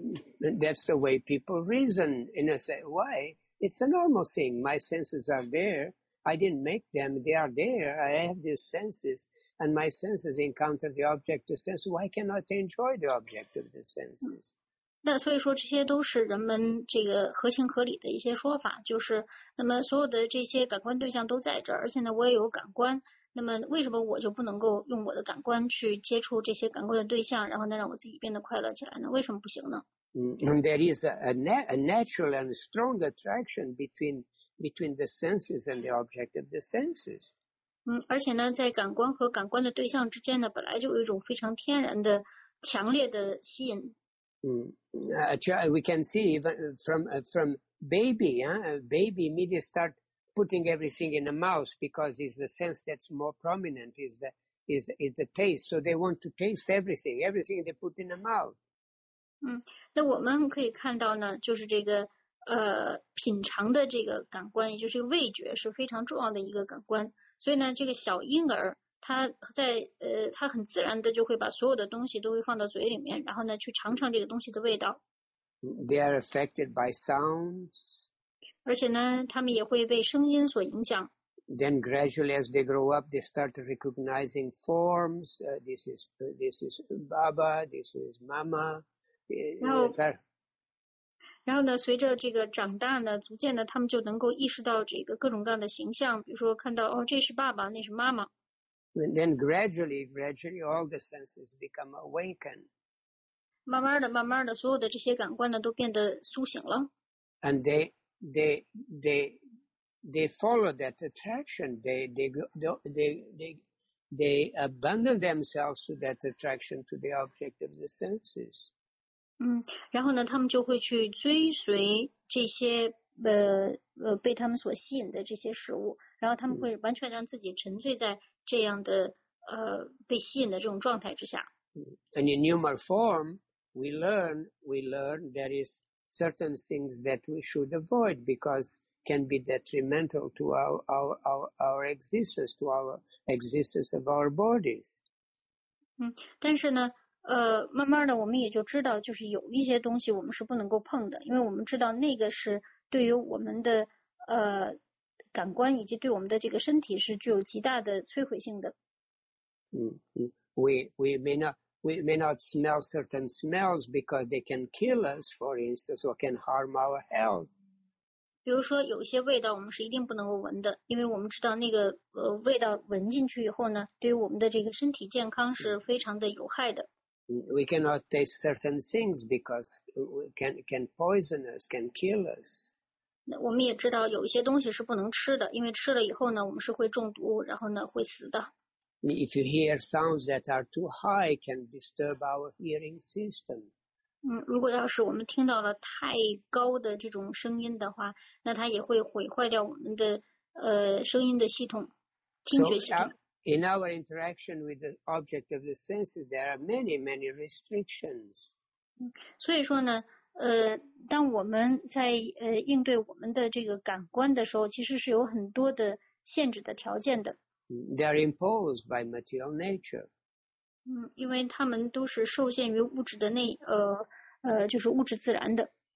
that's the way people reason in a way. It's a normal thing. My senses are there. I didn't make them. They are there. I have these senses, and my senses encounter the object of sense. Why cannot I enjoy the object of the senses? 那所以说，这些都是人们这个合情合理的一些说法，就是那么所有的这些感官对象都在这儿，而且呢，我也有感官。那么为什么我就不能够用我的感官去接触这些感官的对象，然后呢，让我自己变得快乐起来呢？为什么不行呢？ And there is a, a, na a natural and strong attraction between between the senses and the object of the senses. 嗯，而且呢，在感官和感官的对象之间呢，本来就有一种非常天然的、强烈的吸引。 Mm. Uh, we can see even from uh, from baby, huh? A baby immediately start putting everything in the mouth because it's the sense that's more prominent, is the is the, is the taste. So they want to taste everything, everything they put in the mouth. 嗯，那我们可以看到呢，就是这个呃品尝的这个感官，也就是味觉是非常重要的一个感官。所以呢，这个小婴儿他在呃他很自然的就会把所有的东西都会放到嘴里面，然后呢去尝尝这个东西的味道。 They are affected by sounds. 而且呢，他们也会被声音所影响。 Then gradually, as they grow up, they start recognizing forms. Uh, this is uh, this is Baba. This is Mama. 然后，然后呢，随着这个长大呢，逐渐的他们就能够意识到这个各种各样的形象，比如说看到哦，这是爸爸，那是妈妈。 And then gradually, gradually, all the senses become awakened. 慢慢的，慢慢的，所有的这些感官呢，都变得苏醒了。 And they, they, they, they follow that attraction. They, they, they, they, they abandon themselves to that attraction to the object of the senses. 嗯，然后呢，他们就会去追随这些呃呃被他们所吸引的这些事物，然后他们会完全让自己沉醉在这样的呃被吸引的这种状态之下。 And in human form, we learn, we learn there is certain things that we should avoid because can be detrimental to our our our, our existence, to our existence of our bodies. 嗯，但是呢。呃，慢慢的我们也就知道，就是有一些东西我们是不能够碰的，因为我们知道那个是对于我们的呃感官以及对我们的这个身体是具有极大的摧毁性的。 Mm-hmm. We we may not we may not smell certain smells because they can kill us, for instance, or can harm our health. 比如说有一些味道我们是一定不能够闻的，因为我们知道那个呃味道闻进去以后呢，对于我们的这个身体健康是非常的有害的。 We cannot taste certain things because we can can poison us, can kill us. 我们也知道有一些东西是不能吃的，因为吃了以后呢，我们是会中毒，然后呢会死的。 If you hear sounds that are too high, can disturb our hearing system. 嗯，如果要是我们听到了太高的这种声音的话，那它也会毁坏掉我们的呃声音的系统，听觉系统。 So, in our interaction with the object of the senses, there are many, many restrictions. 所以说呢，呃，当我们在呃应对我们的这个感官的时候，其实是有很多的限制的条件的。 They are imposed by material nature. 嗯，因为他们都是受限于物质的内呃呃，就是物质自然的。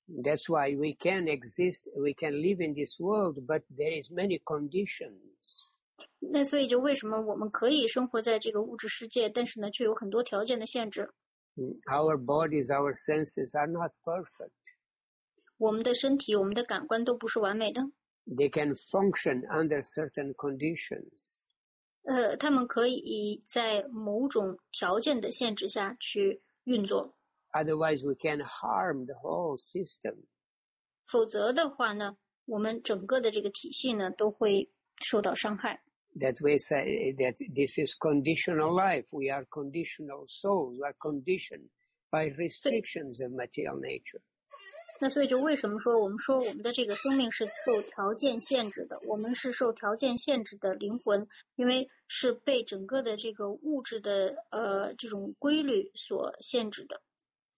That's why we can exist, we can live in this world, but there is many conditions. 那所以就为什么我们可以生活在这个物质世界，但是呢，却有很多条件的限制。 Our bodies, our senses are not perfect. 我们的身体，我们的感官都不是完美的。 They can function under certain conditions. 呃，他们可以在某种条件的限制下去运作。 Otherwise, we can harm the whole system. 否则的话呢，我们整个的这个体系呢，都会受到伤害。 That we say that this is conditional life. We are conditional souls. We are conditioned by restrictions of material nature. 那所以就为什么说我们说我们的这个生命是受条件限制的？我们是受条件限制的灵魂，因为是被整个的这个物质的呃这种规律所限制的。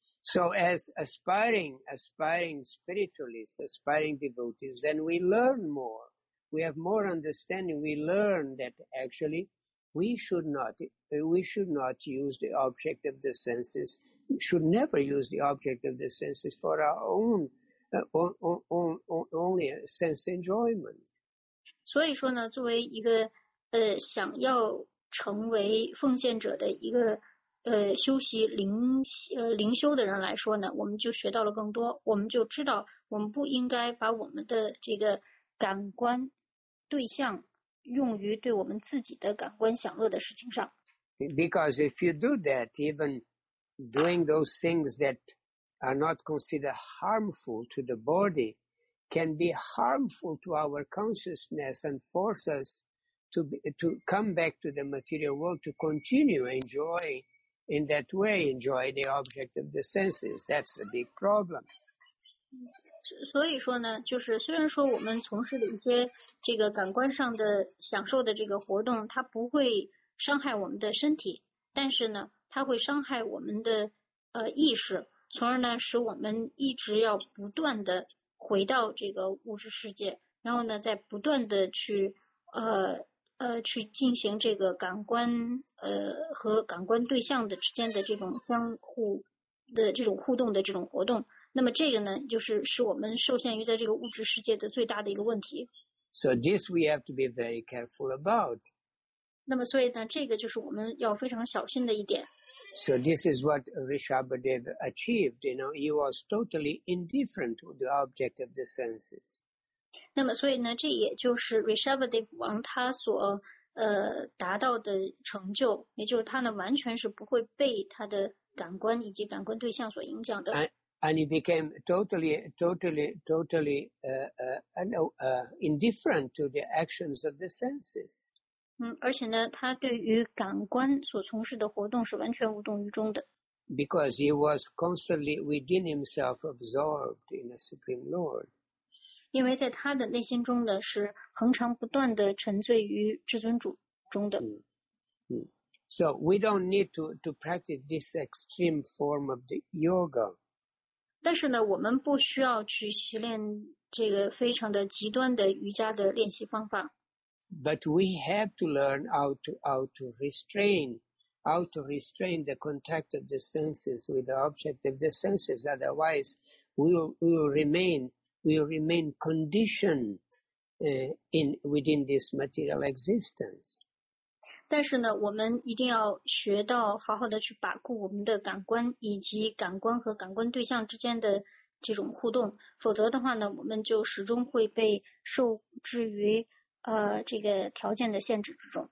So as aspiring, aspiring spiritualists, aspiring devotees, then we learn more. We have more understanding. We learn that actually we should not, we should not use the object of the senses. We should never use the object of the senses for our own, uh, on, on, on, only sense enjoyment. 所以说呢，作为一个呃想要成为奉献者的一个呃修习灵呃灵修的人来说呢，我们就学到了更多，我们就知道我们不应该把我们的这个感官对象用于对我们自己的感官享乐的事情上。 Because if you do that, even doing those things that are not considered harmful to the body can be harmful to our consciousness and force us to be, to come back to the material world to continue enjoy in that way, enjoy the object of the senses. That's a big problem. 所以说呢，就是虽然说我们从事的一些这个感官上的享受的这个活动，它不会伤害我们的身体，但是呢，它会伤害我们的呃意识，从而呢，使我们一直要不断的回到这个物质世界，然后呢，再不断的去呃呃去进行这个感官呃和感官对象的之间的这种相互的这种互动的这种活动。那么这个呢，就是使我们受限于在这个物质世界的最大的一个问题。 So this we have to be very careful about. 那么所以呢，这个就是我们要非常小心的一点。 So this is what Rishabhadev achieved. You know, he was totally indifferent to the object of the senses. 那么所以呢，这也就是 Rishabhadev 王他所呃达到的成就，也就是他呢完全是不会被他的感官以及感官对象所影响的。 And, and he became totally, totally, totally uh, uh, uh, indifferent to the actions of the senses. 嗯，而且呢，他对于感官所从事的活动是完全无动于衷的。 Because he was constantly within himself absorbed in the Supreme Lord. 因为在他的内心中呢，是恒常不断的沉醉于至尊主中的。 Mm. Mm. So we don't need to, to practice this extreme form of the yoga. 但是呢，我们不需要去习练这个非常的极端的瑜伽的练习方法。 But we have to learn how to how to restrain, how to restrain the contact of the senses with the object of the senses. Otherwise, we will we will remain we will remain conditioned uh, in within this material existence. 但是呢，我们一定要学到好好的去把控我们的感官以及感官和感官对象之间的这种互动，否则的话呢，我们就始终会被受制于呃这个条件的限制之中。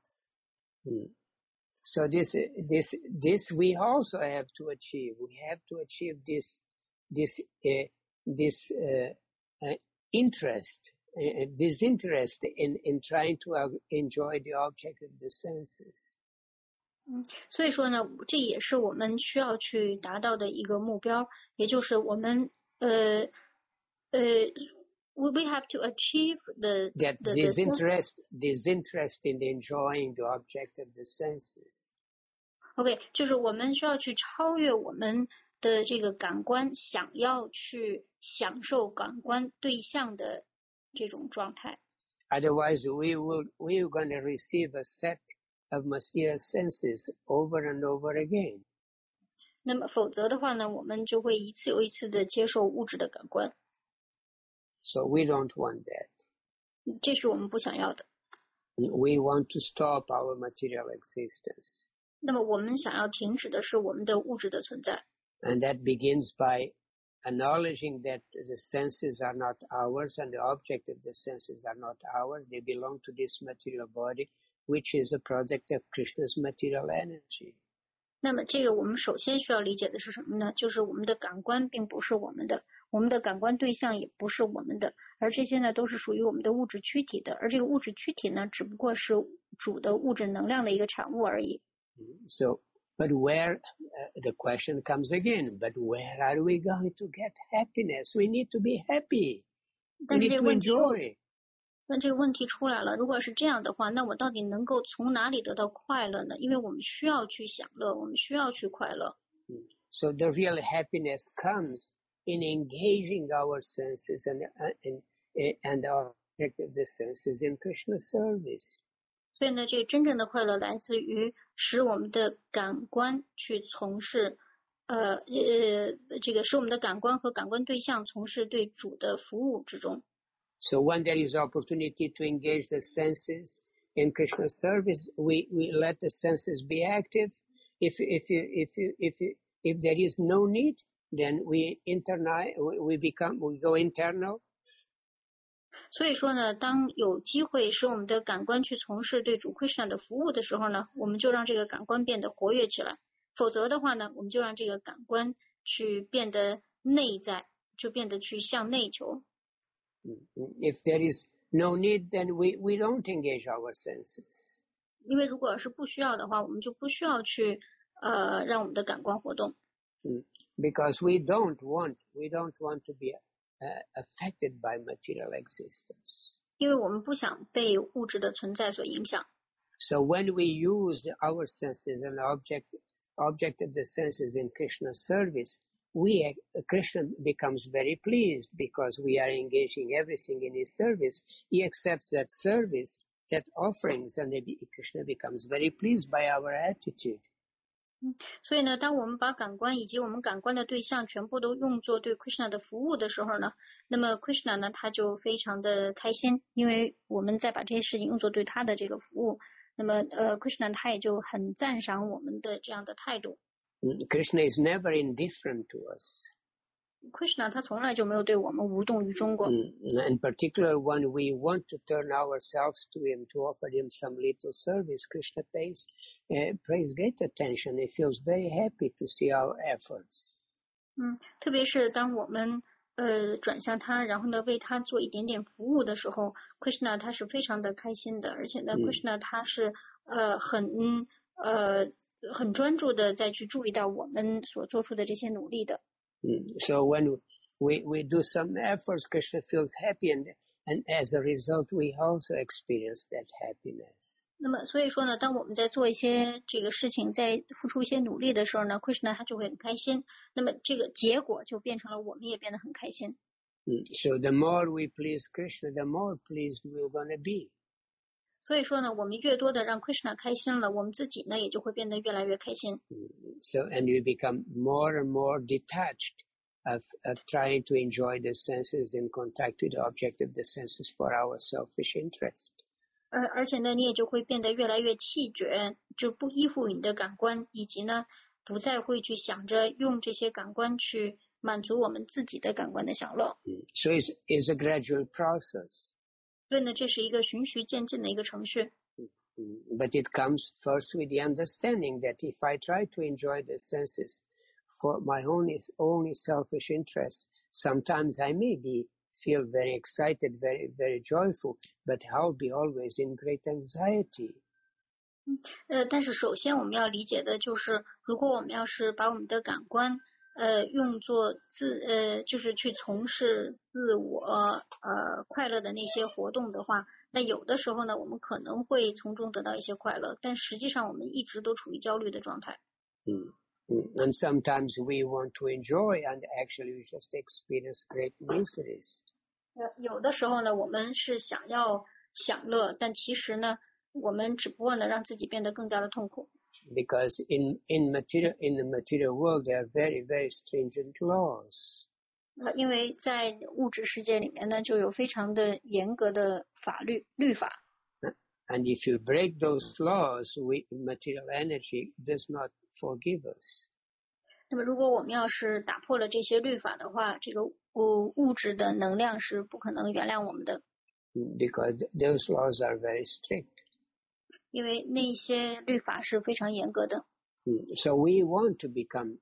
Mm. So this this this we also have to achieve. We have to achieve this this uh, this uh, uh, interest. Uh, disinterest in, in trying to uh, enjoy the object of the senses. 嗯，所以说呢，这也是我们需要去达到的一个目标，也就是我们呃呃 we we have to achieve the that the, disinterest the, disinterest in enjoying the object of the senses. OK， 就是我们需要去超越我们的这个感官，想要去享受感官对象的这种状态。 Otherwise, we will we are going to receive a set of material senses over and over again. 那么否则的话呢，我们就会一次又一次的接受物质的感官。 So we don't want that. 这是我们不想要的。 We want to stop our material existence. 那么我们想要停止的是我们的物质的存在。 And that begins by acknowledging that the senses are not ours and the object of the senses are not ours. They belong to this material body, which is a product of Krishna's material energy. 那么这个我们首先需要理解的是什么呢？就是我们的感官并不是我们的，我们的感官对象也不是我们的，而这些呢都是属于我们的物质躯体的，而这个物质躯体呢只不过是主的物质能量的一个产物而已。 So, but where, uh, the question comes again, but where are we going to get happiness? We need to be happy. We need to enjoy. 那这个问题出来了，如果是这样的话，那我到底能够从哪里得到快乐呢？因为我们需要去享乐，我们需要去快乐。 So the real happiness comes in engaging our senses and and and our object of the senses in Krishna's service. 所以呢，这真正的快乐来自于使我们的感官去从事，呃呃，这个使我们的感官和感官对象从事对主的服务之中。 So when there is opportunity to engage the senses in Krishna's service, we, we let the senses be active. If if you, if you, if you, if there is no need, then we internal, we become, we go internal. 所以说呢，当有机会使我们的感官去从事对主 Krishna 的服务的时候呢，我们就让这个感官变得活跃起来。否则的话呢，我们就让这个感官去变得内在，就变得去向内求。 If there is no need, then we, we don't engage our senses. 因为如果是不需要的话，我们就不需要去呃让我们的感官活动。 Because we don't want, we don't want to be uh, affected by material existence. 因为我们不想被物质的存在所影响。 So when we use our senses and object, object of the senses in Krishna's service, we, Krishna becomes very pleased because we are engaging everything in his service. He accepts that service, that offerings, and Krishna becomes very pleased by our attitude. 所以呢，当我们把感官以及我们感官的对象全部都用作对 Krishna 的服务的时候呢，那么 Krishna 呢他就非常的开心，因为我们在把这些事情用作对他的这个服务，那么呃 Krishna 他也就很赞赏我们的这样的态度。 Krishna is never indifferent to us. Krishna 他从来就没有对我们无动于衷过。 In particular, when we want to turn ourselves to him to offer him some little service, Krishna pays, uh, pays great attention. He feels very happy to see our efforts. 嗯，特别是当我们呃转向他，然后呢为他做一点点服务的时候 ，Krishna 他是非常的开心的，而且呢、嗯、，Krishna 他是呃很呃很专注的在去注意到我们所做出的这些努力的。 So when we, we do some efforts, Krishna feels happy, and, and as a result, we also experience that happiness. 那么，所以说呢，当我们在做一些这个事情，在付出一些努力的时候呢 ，Krishna 他就会很开心。那么这个结果就变成了我们也变得很开心。 So the more we please Krishna, the more pleased we're going to be. 所以说呢，我们越多的让 Krishna 开心了，我们自己呢也就会变得越来越开心。 So and we become more and more detached of of trying to enjoy the senses in contact with the object of the senses for our selfish interest. 呃，而且呢，你也就会变得越来越气绝，就不依附你的感官，以及呢，不再会去想着用这些感官去满足我们自己的感官的享乐。 So it's it's a gradual process. 所以呢，这是一个循序渐进的一个程序。 But it comes first with the understanding that if I try to enjoy the senses for my own only selfish interests, sometimes I may be feel very excited, very very joyful, but I'll be always in great anxiety. 呃，但是首先我们要理解的就是，如果我们要是把我们的感官呃用作自呃就是去从事自我呃快乐的那些活动的话，那有的时候呢，我们可能会从中得到一些快乐，但实际上我们一直都处于焦虑的状态。 Mm. And sometimes we want to enjoy, and actually we just experience great miseries. 呃，有的时候呢，我们是想要享乐，但其实呢，我们只不过呢让自己变得更加的痛苦。 Because in in material in the material world there are very very stringent laws. 呃，因为在物质世界里面呢，就有非常的严格的法律律法。 And if you break those laws, we, material energy does not forgive us. 那么，如果我们要是打破了这些律法的话，这个物物质的能量是不可能原谅我们的。 Because those laws are very strict. 因为那些律法是非常严格的。 So we want to become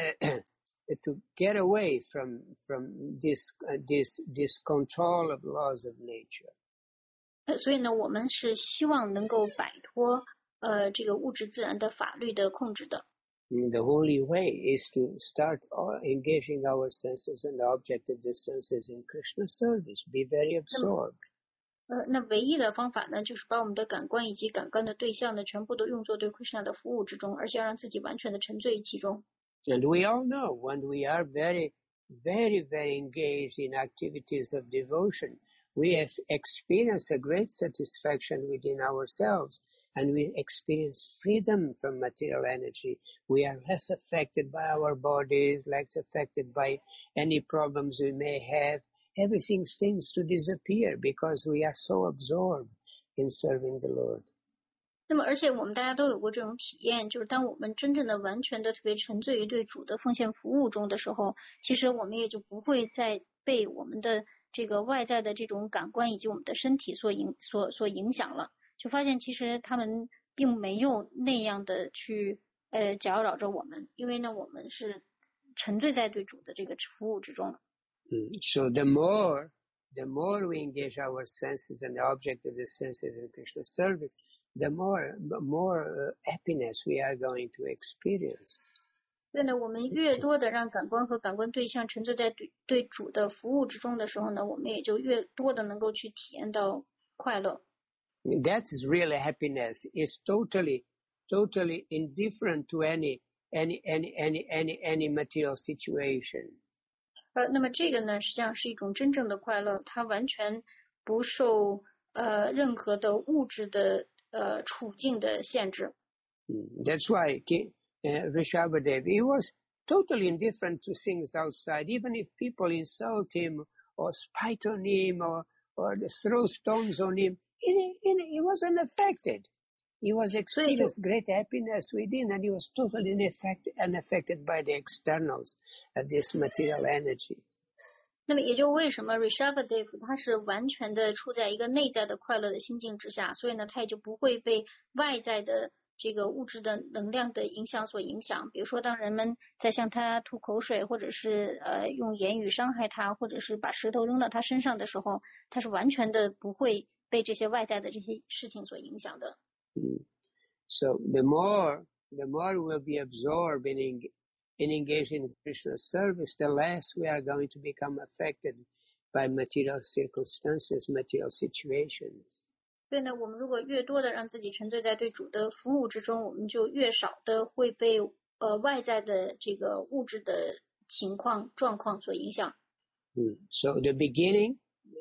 to get away from from this uh, this this control of laws of nature. 所以呢，我们是希望能够摆脱呃这个物质自然的法律的控制的。 The only way is to start engaging our senses and the object of the senses in Krishna service. Be very absorbed. 呃，那唯一的方法呢，就是把我们的感官以及感官的对象呢，全部都用作对 Krishna 的服务之中，而且要让自己完全的沉醉其中。 And we all know when we are very, very, very engaged in activities of devotion, we have experienced a great satisfaction within ourselves, and we experience freedom from material energy. We are less affected by our bodies, less affected by any problems we may have. Everything seems to disappear because we are so absorbed in serving the Lord. 那么，而且我们大家都有过这种体验，就是当我们真正的、完全的、特别沉醉于对主的奉献服务中的时候，其实我们也就不会再被我们的这个外在的这种感官以及我们的身体所影所所影响了。就发现其实他们并没有那样的去呃搅扰着我们，因为呢，我们是沉醉在对主的这个服务之中。 So the more, the more we engage our senses and the object of the senses in Krishna service, the more, more happiness we are going to experience. 所以呢，我们越多的让感官和感官对象沉醉在对对主的服务之中的时候呢，我们也就越多的能够去体验到快乐。 That's really happiness. It's totally, totally indifferent to any, any, any, any, any, any material situation. 呃，那么这个呢，实际上是一种真正的快乐，它完全不受呃任何的物质的呃处境的限制。 That's why uh, Rishabhadev, he was totally indifferent to things outside, even if people insult him or spite on him or, or throw stones on him, he, he, he was unaffected. He was experienced great happiness within, and he was totally unaffected, unaffected by the externals of this material energy. 那么也就为什么 Rishabhadev 他是完全的处在一个内在的快乐的心境之下，所以呢，他也就不会被外在的这个物质的能量的影响所影响。比如说，当人们在向他吐口水，或者是呃用言语伤害他，或者是把石头扔到他身上的时候，他是完全的不会被这些外在的这些事情所影响的。 So the more, the more we'll be absorbed in, in engaging in Krishna's service, the less we are going to become affected by material circumstances, material situations. 所以呢，我们如果越多的让自己沉醉在对主的服务之中，我们就越少的会被呃外在的这个物质的情况状况所影响。 Mm. So the beginning,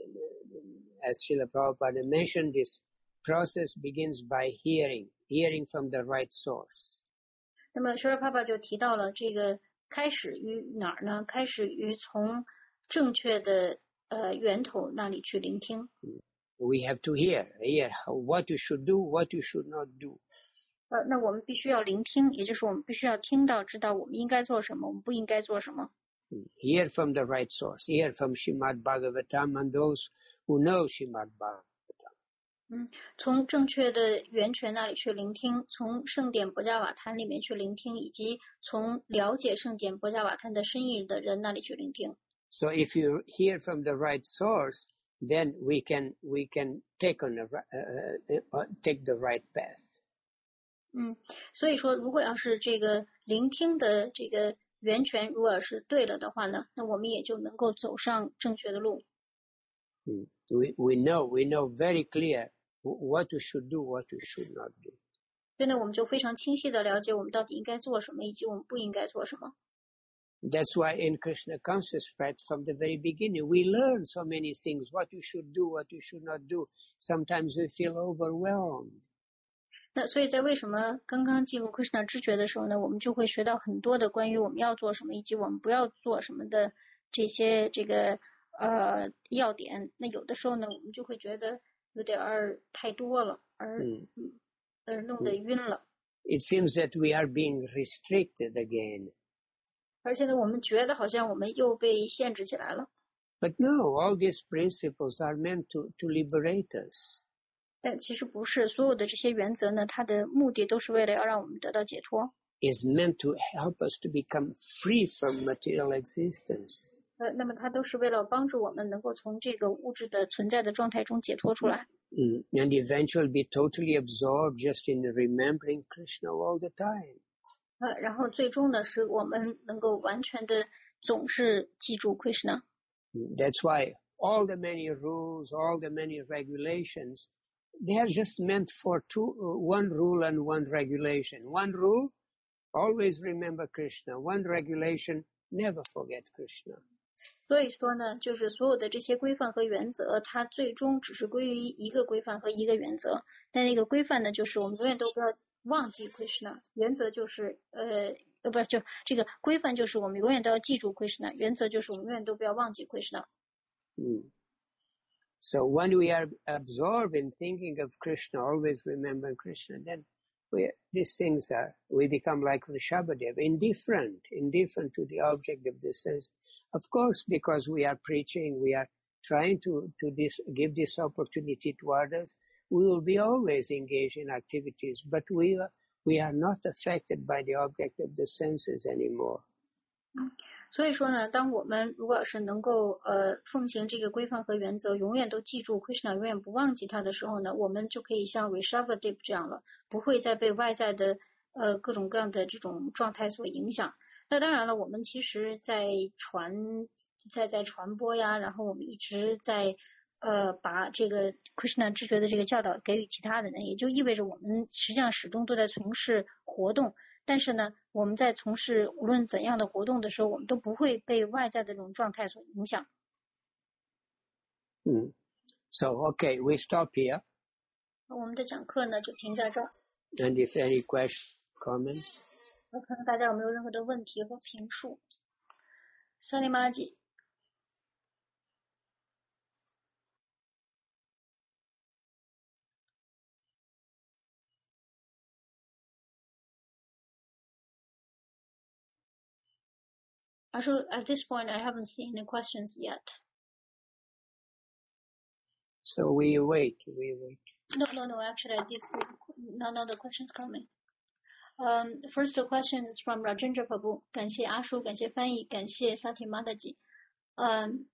as Srila Prabhupada mentioned, this process begins by hearing, hearing from the right source. 那么 Srila Prabhupada 就提到了这个开始于哪儿呢？开始于从正确的呃源头那里去聆听。 We have to hear, hear what you should do, what you should not do. 呃，那我们必须要聆听，也就是我们必须要听到，知道我们应该做什么，我们不应该做什么。 Hear from the right source, hear from Srimad Bhagavatam and those who know Srimad Bhagavatam. 嗯，从正确的源泉那里去聆听，从圣典博伽瓦坛里面去聆听，以及从了解圣典博伽瓦坛的深意的人那里去聆听。 So if you hear from the right source, then we can we can take on a, uh, uh, take the right path. 嗯，所以说，如果要是这个聆听的这个源泉如果是对了的话呢，那我们也就能够走上正确的路。 Mm. We we know we know very clear what we should do, what we should not do. 所以呢，我们就非常清晰的了解我们到底应该做什么，以及我们不应该做什么。 That's why in Krishna conscious path from the very beginning, we learn so many things, what you should do, what you should not do. Sometimes we feel overwhelmed. 那所以在为什么刚刚进入 Krishna 知觉的时候呢，我们就会学到很多的关于我们要做什么以及我们不要做什么的这些这个呃要点。那有的时候呢，我们就会觉得有点儿太多了，而嗯而弄得晕了。 It seems that we are being restricted again. 而且呢，我们觉得好像我们又被限制起来了。 But no, all these principles are meant to, to liberate us. 但其实不是，所有的这些原则呢，它的目的都是为了要让我们得到解脱。 Is meant to help us to become free from material existence. 呃，那么它都是为了帮助我们能够从这个物质的存在的状态中解脱出来。 Mm. And eventually be totally absorbed just in remembering Krishna all the time. 呃，然后最终呢，是我们能够完全的总是记住 Krishna。 That's why all the many rules, all the many regulations, they are just meant for two, uh, one rule and one regulation. One rule, always remember Krishna. One regulation, never forget Krishna. 所以说呢，就是所有的这些规范和原则，它最终只是归于一个规范和一个原则。但那个规范呢，就是我们永远都不要忘记 Krishna。原则就是呃呃不是就这个规范就是我们永远都要记住 Krishna。原则就是我们永远都不要忘记 Krishna。 Mm. So when we are absorbed in thinking of Krishna, always remembering Krishna, then we, these things are, we become like Rishabhadev, indifferent, indifferent to the object of the sense. Of course, because we are preaching, we are trying to, to this, give this opportunity to others, we will be always engaged in activities, but we are, we are not affected by the object of the senses anymore. 嗯，所以说呢，当我们如果是能够呃奉行这个规范和原则，永远都记住 Krishna， 永远不忘记他的时候呢，我们就可以像 Rishabhadev 这样了，不会再被外在的呃各种各样的这种状态所影响。那当然了，我们其实在传在在传播呀，然后我们一直在呃把这个 Krishna 知觉的这个教导给予其他的人，也就意味着我们实际上始终都在从事活动。但是呢，我们在从事无论怎样的活动的时候，我们都不会被外在的这种状态所影响。 嗯 So, okay, we stop here. 我们的讲课呢就停在这儿。 And if any questions, comments? 我看看大家有没有任何的问题和评述。萨利玛吉。Actually, at this point, I haven't seen any questions yet. So we wait, we wait. No, no, no. Actually, I did see none of the questions coming. Um, first question is from Rajendra Prabhu. 感谢阿叔，感谢翻译，感谢 Sati Mataji. Um,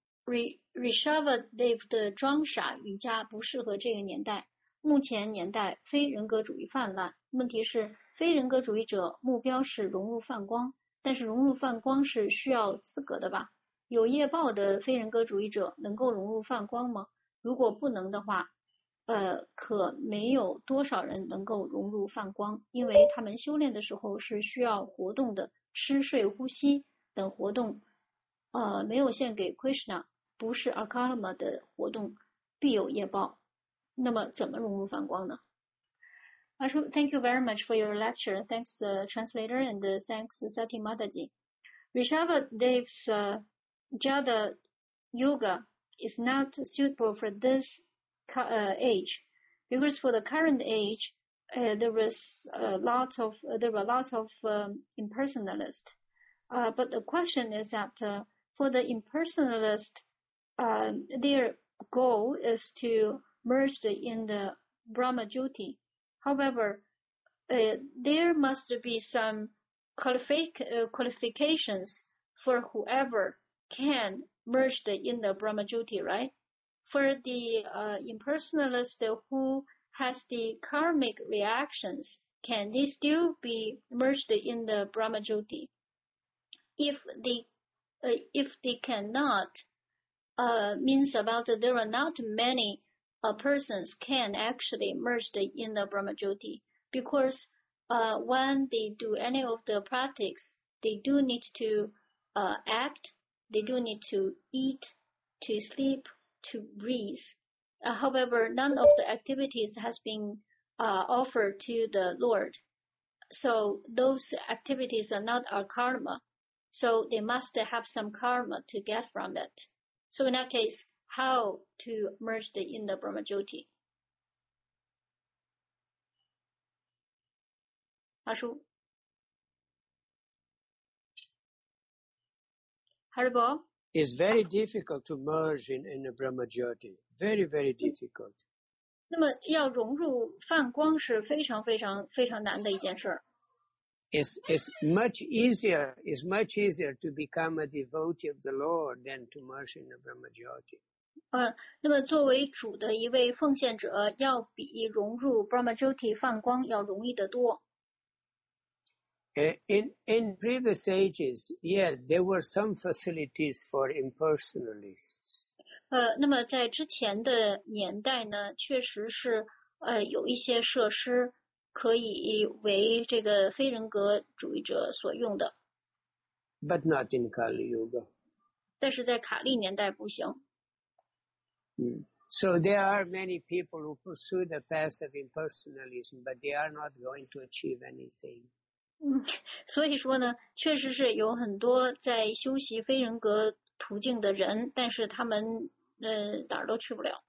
Rishabhadev 的装傻瑜伽不适合这个年代。目前年代非人格主义泛滥，问题是非人格主义者目标是融入泛光。但是融入泛光是需要资格的吧？有业报的非人格主义者能够融入泛光吗？如果不能的话，呃，可没有多少人能够融入泛光，因为他们修炼的时候是需要活动的，吃睡呼吸等活动，呃，没有献给 Krishna， 不是 Akarma 的活动，必有业报。那么怎么融入泛光呢？Ashu, thank you very much for your lecture. Thanks, the uh, translator, and uh, thanks, Sati Mataji. Rishabhadev's uh, Jada Yoga is not suitable for this uh, age, because for the current age, uh, there was a lot of uh, there were lots of um, impersonalists. Uh, but the question is that uh, for the impersonalist, uh, their goal is to merge the, in the Brahma Jyoti. However, uh, there must be some qualific uh, qualifications for whoever can merge the, in the Brahma Jyoti, right? For the uh, impersonalist who has the karmic reactions, can they still be merged in the Brahma Jyoti? If they, uh, if they cannot, uh, means about that there are not many uh, persons can actually merge the, in the Brahma Jyoti, because uh, when they do any of the practice, they do need to uh, act, they do need to eat, to sleep, to breathe. Uh, however, none of the activities has been uh, offer to the Lord. So those activities are not our karma. So they must have some karma to get from it. So in that case, how to merge the, in the Brahmajyoti? 阿叔 Haribo? It's very difficult to merge in, in a Brahmajyoti. Very, very difficult. 那么要融入泛光是非常非常非常难的一件事儿。 It's, it's much easier, it's much easier to become a devotee of the Lord than to merge in a Brahmajyoti. 呃，那么作为主的一位奉献者，要比融入 Brahmajyoti 泛光要容易得多。 In, in previous ages, yeah, there were some facilities for impersonalists. 呃，那么在之前的年代呢，确实是呃有一些设施可以为这个非人格主义者所用的。 But not in Kali Yuga. 但是在卡利年代不行。 Mm. So there are many people who pursue the path of impersonalism, but they are not going to achieve anything. 嗯，所以说呢，确实是有很多在修习非人格途径的人，但是他们呃哪儿都去不了。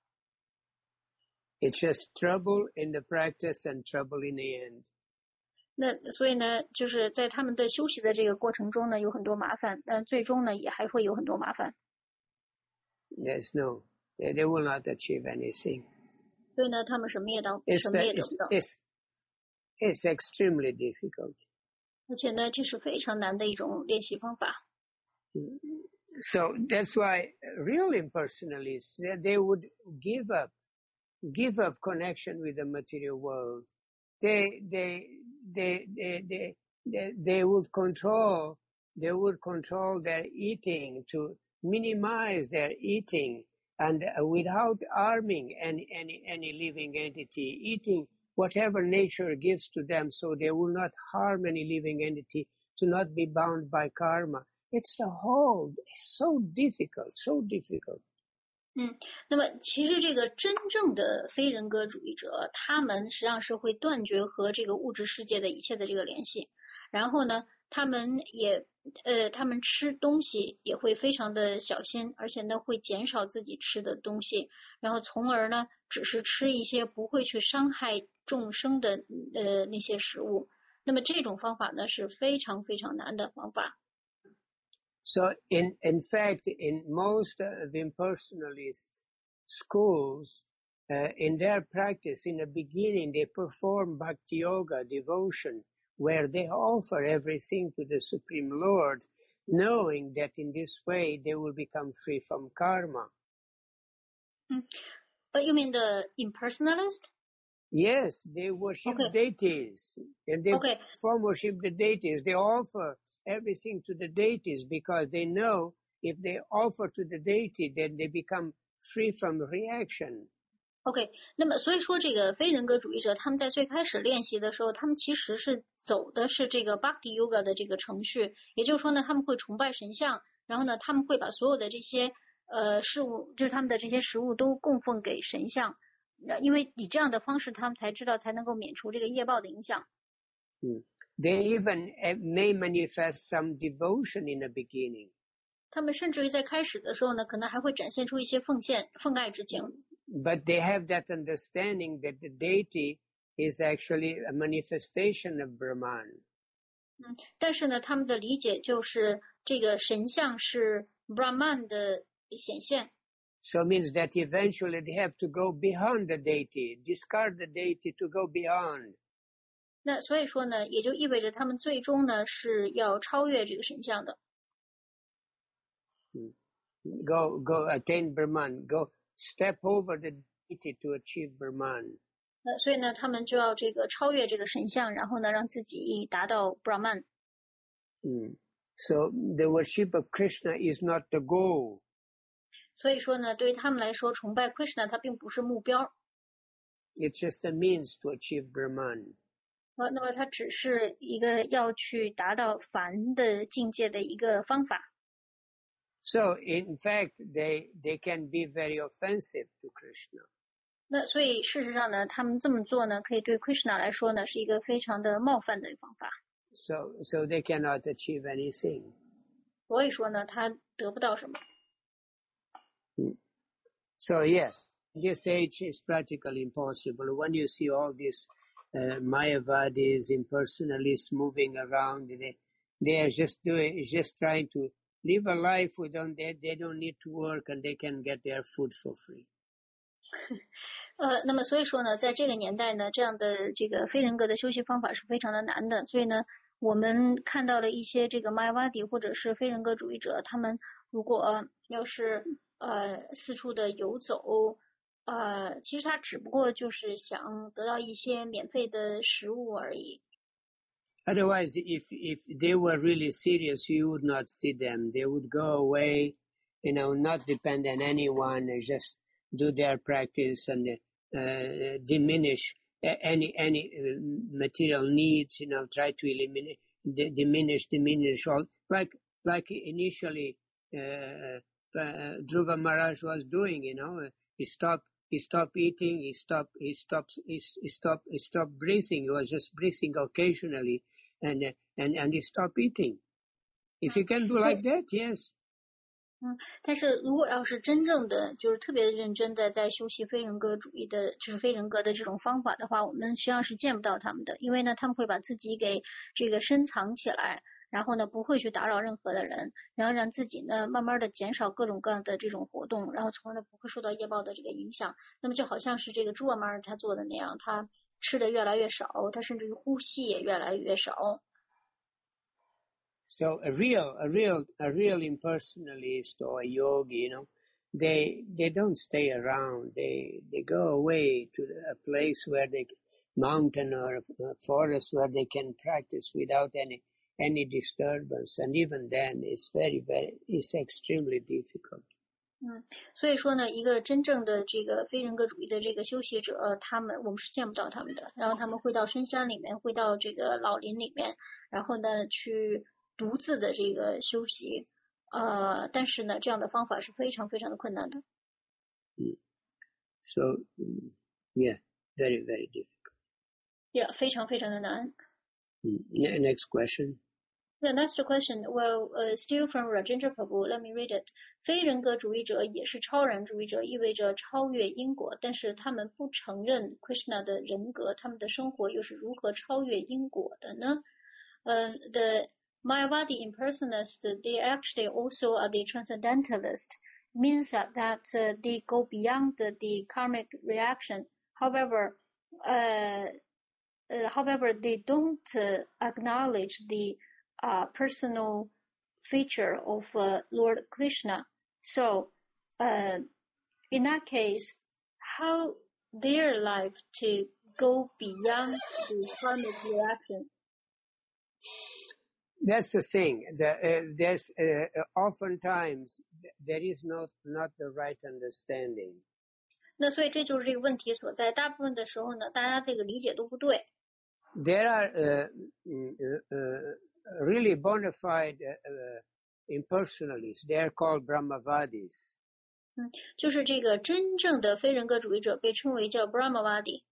It's just trouble in the practice and trouble in the end. 那所以呢，就是在他们的修习的这个过程中呢，有很多麻烦，但最终呢，也还会有很多麻烦。 There's no, they, they will not achieve anything. 所以呢，他们什么也当 It's, 什么也得 it's, 不到。 it's, it's extremely difficult. 而且呢，这是非常难的一种练习方法。 So that's why real impersonalists, they, they would give up, give up connection with the material world. They, they, they, they, they, they, they would control, they would control their eating to minimize their eating, and uh, without harming any, any, any living entity, eating whatever nature gives to them, so they will not harm any living entity, to not be bound by karma. It's the whole, it's so difficult, so difficult. 嗯，那么其实这个真正的非人格主义者，他们实际上是会断绝和这个物质世界的一切的这个联系，然后呢，他们也呃，他们吃东西也会非常的小心，而且呢会减少自己吃的东西，然后从而呢只是吃一些不会去伤害众生的呃那些食物。那么这种方法呢是非常非常难的方法。 So in, in fact, in most of the impersonalist schools, uh, in their practice, in the beginning, they perform bhakti yoga, devotion, where they offer everything to the Supreme Lord, knowing that in this way they will become free from karma. Mm. But you mean the impersonalist? Yes, they worship okay. deities, and they okay. perform worship the deities. They offer everything to the deities because they know if they offer to the deity, then they become free from reaction. OK， 那么所以说这个非人格主义者他们在最开始练习的时候，他们其实是走的是这个 Bhakti Yoga 的这个程序，也就是说呢，他们会崇拜神像，然后呢，他们会把所有的这些呃事物，就是他们的这些食物都供奉给神像，因为以这样的方式，他们才知道才能够免除这个业报的影响。 嗯 They even may manifest some devotion in the beginning. 他们甚至于在开始的时候呢，可能还会展现出一些奉献、奉爱之情。 But they have that understanding that the deity is actually a manifestation of Brahman. 嗯，但是呢，他们的理解就是这个神像是 Brahman 的显现。 So it means that eventually they have to go beyond the deity, discard the deity to go beyond. 那所以说呢，也就意味着他们最终呢是要超越这个神像的。 Go, go attain Brahman. Go step over the deity to achieve Brahman. 那所以呢，他们就要这个超越这个神像，然后呢，让自己达到 Brahman。 Mm. So the worship of Krishna is not the goal. 所以说呢，对于他们来说，崇拜 Krishna 它并不是目标。 It's just a means to achieve Brahman. 呃，那么它只是一个要去达到凡的境界的一个方法。 So in fact, they they can be very offensive to Krishna. 那所以事实上呢，他们这么做呢，可以对 Krishna 来说呢，是一个非常的冒犯的方法。 So, so they cannot achieve anything. 所以说呢，他得不到什么。 So yes, this age is practically impossible. When you see all these uh, Mayavadis, impersonalists moving around, they, they are just doing, just trying to live a life without they, they don't need to work and they can get their food for free. 呃，那么所以说呢，在这个年代呢，这样的这个非人格的修习方法是非常的难的。所以呢，我们看到了一些这个 Mayavadi 或者是非人格主义者，他们如果要是呃四处的游走，呃，其实他只不过就是想得到一些免费的食物而已。 Otherwise, if if they were really serious, you would not see them. They would go away, you know, not depend on anyone, and just do their practice and uh, diminish any any material needs. You know, try to eliminate, d- diminish, diminish all like like initially uh, uh, Dhruva Maharaj was doing. You know, he stopped. He stopped eating. He stopped. He stopped. He, he stopped. He stopped breathing. He was just breathing occasionally, and and and he stopped eating. If you can do like that, yes. 嗯，但是如果要是真正的就是特别认真的在修习非人格主义的，就是非人格的这种方法的话，我们实际上是见不到他们的，因为呢，他们会把自己给这个深藏起来，然后呢，不会去打扰任何的人，然后让自己呢慢慢的减少各种各样的这种活动，然后从而呢不会受到业报的这个影响。那么就好像是这个朱尔曼尔他做的那样，他吃的越来越少，他甚至于呼吸也越来越少。 So a real, a real, a real impersonalist or a yogi, you know, they they don't stay around. They they go away to a place where they, mountain or a forest where they can practice without any any disturbance. And even then, it's very very, it's extremely difficult. 嗯，所以说呢，一个真正的这个非人格主义的这个修习者，他们我们是见不到他们的。然后他们会到深山里面，会到这个老林里面，然后呢去独自的这个修习。呃，但是呢，这样的方法是非常非常的困难的。 Mm. So, yeah, very very difficult. Yeah， 非常非常的难。 Mm. Next question. The next question, well, uh, still from Rajendra Prabhu, let me read it. 非人格主义者也是超然主义者，意味着超越因果，但是他们不承认 Krishna 的人格，他们的生活又是如何超越因果的呢？ uh, The Mayavadi impersonalists, they actually also are the transcendentalist, means that, that uh, they go beyond the, the karmic reaction. However, uh, uh, however, they don't uh, acknowledge the Uh, personal feature of uh, Lord Krishna. So, uh, in that case, how their life to go beyond the karmic reaction? That's the thing. The, uh, there's uh, oftentimes there is not not the right understanding. 那所以这就是这个问题所在。大部分的时候呢，大家这个理解都不对。 There are uh, uh, uh, really bona fide uh, impersonalists. They are called Brahmavadis. 嗯，就是这个真正的非人格主义者被称为叫 Brahmavadi。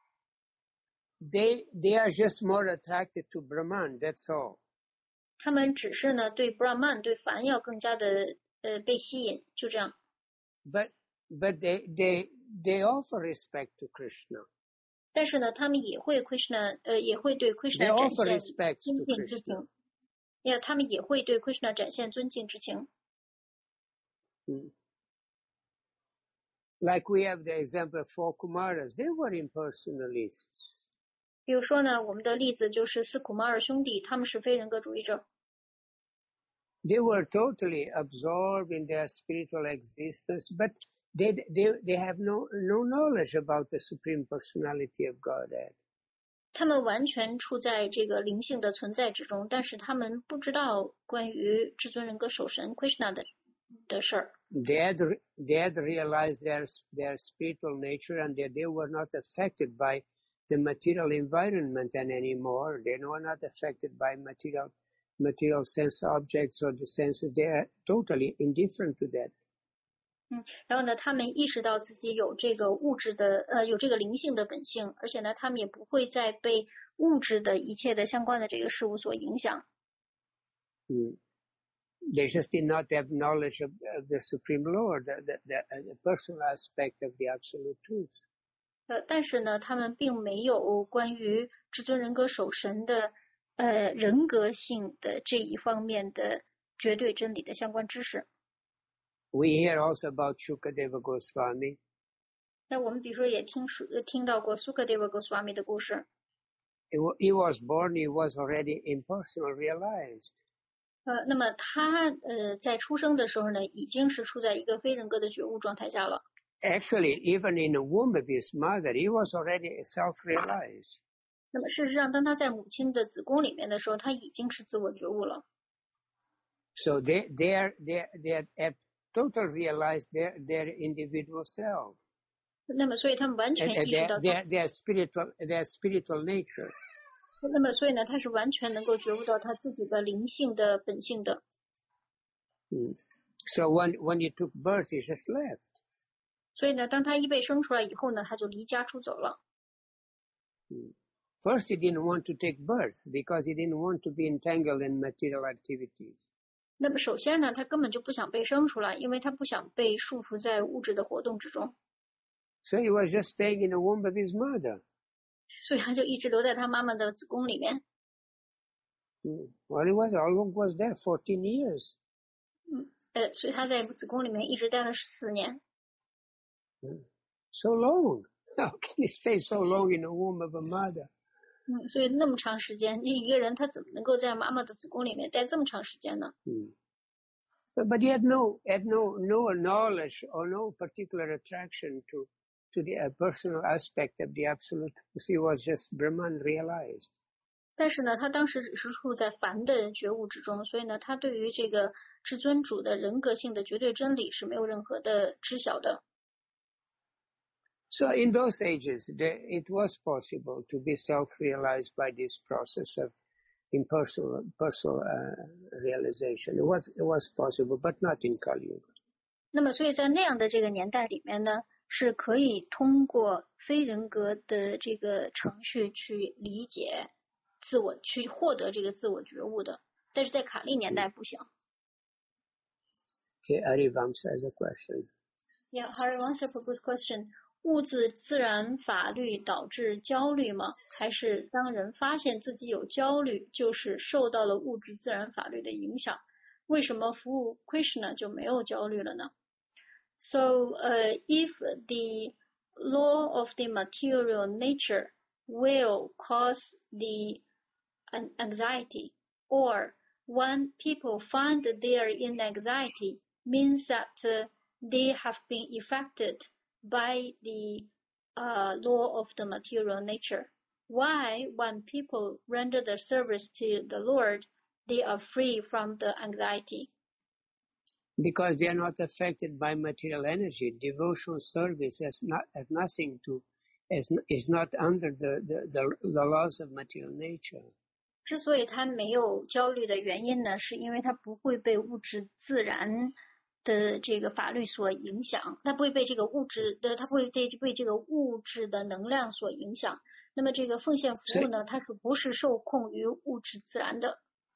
They they are just more attracted to Brahman. That's all. 他们只是呢对 Brahman 对梵要更加的呃被吸引，就这样。 But but they they they offer respect to Krishna. 但是呢，他们也会 Krishna 呃也会对 Krishna 展现尊敬之情。也他们也会对 Krishna 展现尊敬之情。 Mm. Like we have the example of four Kumaras, they were impersonalists. 比如说呢，我们的例子就是四库马尔兄弟，他们是非人格主义者。 They were totally absorbed in their spiritual existence, but they they they have no no knowledge about the Supreme Personality of Godhead. 他们完全处在这个灵性的存在之中，但是他们不知道关于至尊人格守神 Krishna 的的事儿。 They had they had realized their their spiritual nature, and that they were not affected by the material environment and anymore. They were not affected by material material sense objects or the senses. They are totally indifferent to that. 嗯，然后呢，他们意识到自己有这个物质的呃有这个灵性的本性，而且呢，他们也不会再被物质的一切的相关的这个事物所影响。 嗯。They just did not have knowledge of, of the Supreme Lord, the, the, the, the personal aspect of the Absolute Truth. 呃，但是呢，他们并没有关于至尊人格守神的呃人格性的这一方面的绝对真理的相关知识。 We hear also about Shukadeva Goswami. 那我们比如说也听说听到过 Sukadeva Goswami 的故事。 He was born, he was already impersonal realized. 呃，那么他呃在出生的时候呢，已经是处在一个非人格的觉悟状态下了。 Actually, even in the womb of his mother, he was already self-realized. 那么事实上，当他在母亲的子宫里面的时候，他已经是自我觉悟了。 So they they are they they have total realized their their individual self. 那么，所以他们完全意识到 their their spiritual their spiritual nature. 那么，所以呢，他是完全能够觉悟到他自己的灵性的本性的。 Mm. So when when he took birth, he just left. 所以呢，当他一被生出来以后呢，他就离家出走了。 Mm. First, he didn't want to take birth because he didn't want to be entangled in material activities. 那么，首先呢，他根本就不想被生出来，因为他不想被束缚在物质的活动之中。 So he was just staying in the womb of his mother. 所以他就一直留在他妈妈的子宫里面。 Mm. Well, he was how long was there? Fourteen years. 嗯，呃，所以他在子宫里面一直待了十四年。 Mm. So long. How can he stay so long in the womb of a mother? 嗯，所以那么长时间，一个人他怎么能够在妈妈的子宫里面待这么长时间呢？ 嗯 But, but he had no had no no knowledge or no particular attraction to to the uh, personal aspect of the absolute. He was just Brahman realized. 但是呢，他当时只是处在凡的觉悟之中，所以呢，他对于这个至尊主的人格性的绝对真理是没有任何的知晓的。 So in those ages, there, it was possible to be self-realized by this process of impersonal personal uh, realization. It was it was possible, but not in Kali Yuga. 那么，所以在那样的这个年代里面呢，是可以通过非人格的这个程序去理解自我，去获得这个自我觉悟的。但是在卡利年代不行。 Okay, Arivamsa has a question. Yeah, Harivamsa has a good question. 物质自然法律导致焦虑吗？还是当人发现自己有焦虑，就是受到了物质自然法律的影响？为什么服务 Krishna 就没有焦虑了呢？ So, uh, if the law of the material nature will cause the anxiety, or when people find that they are in anxiety, means that uh, they have been affected by the uh, law of the material nature. Why, when people render the service to the Lord, they are free from the anxiety? Because they are not affected by material energy. Devotional service has not has nothing to is is not under the, the, the, the laws of material nature. 之所以他没有焦虑的原因呢，是因为他不会被物质自然的这个法律所影响，它不会被这个物质的，它不会被被这个物质的能量所影响。那么这个奉献服务呢，它是不是受控于物质自然的？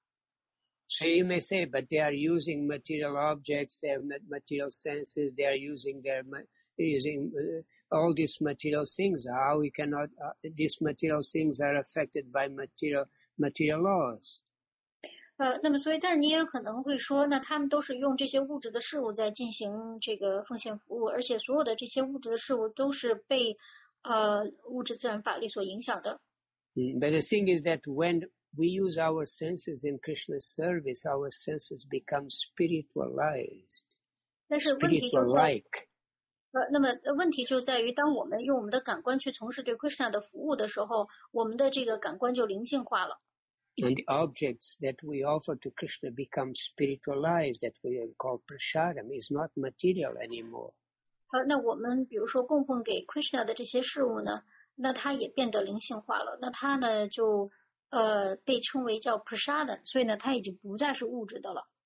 So you may say, but they are using material objects, they have material senses, they are using their using uh, all these material things. How we cannot? Uh, these material things are affected by material material laws. 呃，那么所以，但是你也可能会说，那他们都是用这些物质的事物在进行这个奉献服务，而且所有的这些物质的事物都是被呃物质自然法律所影响的。 Mm, but the thing is that when we use our senses in Krishna's service, our senses become spiritualized. 但是问题就在 spiritual-like. 呃，那么问题就在于，当我们用我们的感官去从事对 Krishna 的服务的时候，我们的这个感官就灵性化了。 And the objects that we offer to Krishna become spiritualized, that we call prasadam, is not material anymore. 呃，那我们比如说供奉给 Krishna 的这些事物呢，那它也变得灵性化了。那它呢就呃被称为叫 prasadam， 所以呢它已经不再是物质的了。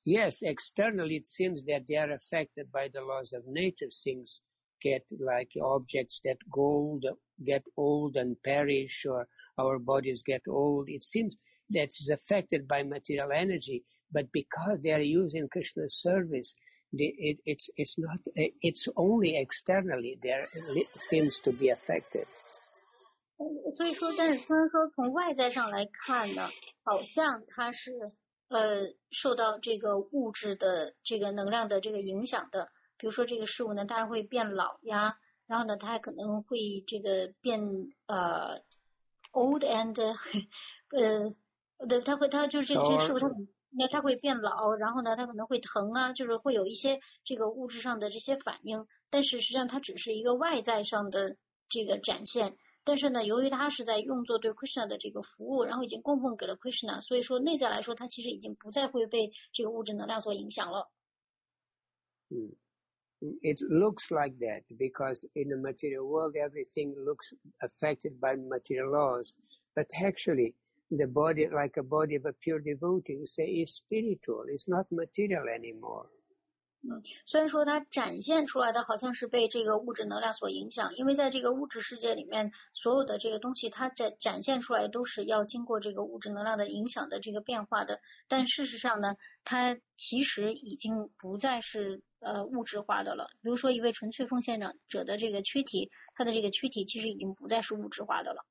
Yes, externally it seems that they are affected by the laws of nature. Things get like objects that go old, get old and perish, or our bodies get old. It seems that it's affected by material energy, but because they are using Krishna's service, they, it, it's it's not. It's only externally there seems to be affected. 所以说，但是虽然说从外在上来看呢，好像它是呃受到这个物质的这个能量的这个影响的。比如说这个事物呢，它会变老呀，然后呢，它可能会这个变呃 old and 呃的，它会它就是这这事物它那它会变老，然后呢，它可能会疼啊，就是会有一些这个物质上的这些反应，但是实际上它只是一个外在上的这个展现。但是呢，由于它是在用作对 Krishna 的这个服务，然后已经供奉给了 Krishna， 所以说内在来说，它其实已经不再会被这个物质能量所影响了。 嗯。It looks like that because in the material world everything looks affected by material laws, but actually the body, like a body of a pure devotee, you say is spiritual, it's not material anymore. 嗯，虽然说它展现出来的好像是被这个物质能量所影响，因为在这个物质世界里面，所有的这个东西它展展现出来都是要经过这个物质能量的影响的这个变化的，但事实上呢，它其实已经不再是呃物质化的了。比如说一位纯粹奉献者的这个躯体，它的这个躯体其实已经不再是物质化的了。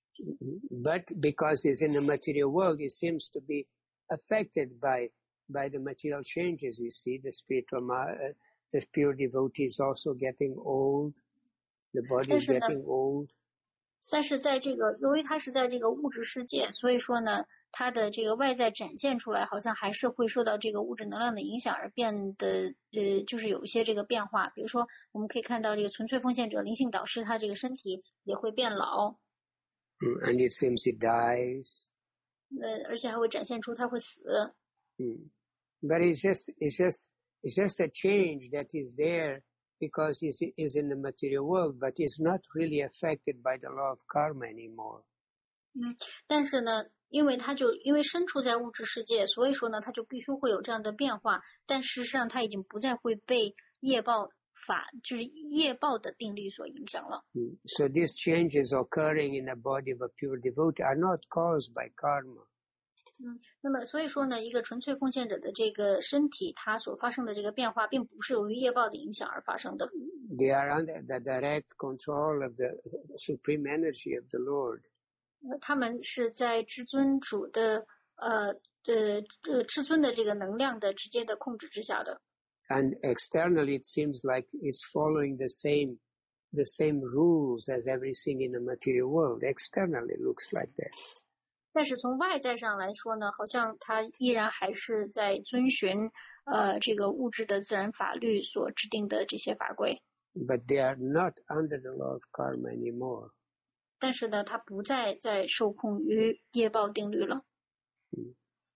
But because it's in the material world, it seems to be affected by by the material changes. We see the spiritual, uh, the pure devotees also getting old, the body is getting old. 但是在这个，由于它是在这个物质世界，所以说呢，它的这个外在展现出来，好像还是会受到这个物质能量的影响而变得，呃，就是有一些这个变化。比如说，我们可以看到这个纯粹奉献者灵性导师，他这个身体也会变老。 And it seems it dies. 呃，而且还会展现出他会死。 Mm. But it's just, it's just, it's just a change that is there because it is in the material world, but it's not really affected by the law of karma anymore. 嗯，但是呢，因为它就因为身处在物质世界，所以说呢，它就必须会有这样的变化。但事实上，它已经不再会被业报法，就是业报的定律所影响了。 Mm. So these changes occurring in the body of a pure devotee are not caused by karma. 嗯，那么所以说呢，一个纯粹奉献者的这个身体，它所发生的这个变化，并不是由于业报的影响而发生的。 They are under the direct control of the supreme energy of the Lord. 呃，他们是在至尊主的呃呃呃至尊的这个能量的直接的控制之下的。 And externally, it seems like it's following the same the same rules as everything in the material world. Externally, it looks like that. 但是从外在上来说呢，好像它依然还是在遵循呃这个物质的自然法律所制定的这些法规。 But they are not under the law of karma anymore. 但是呢，它不再在受控于业报定律了。 Hmm.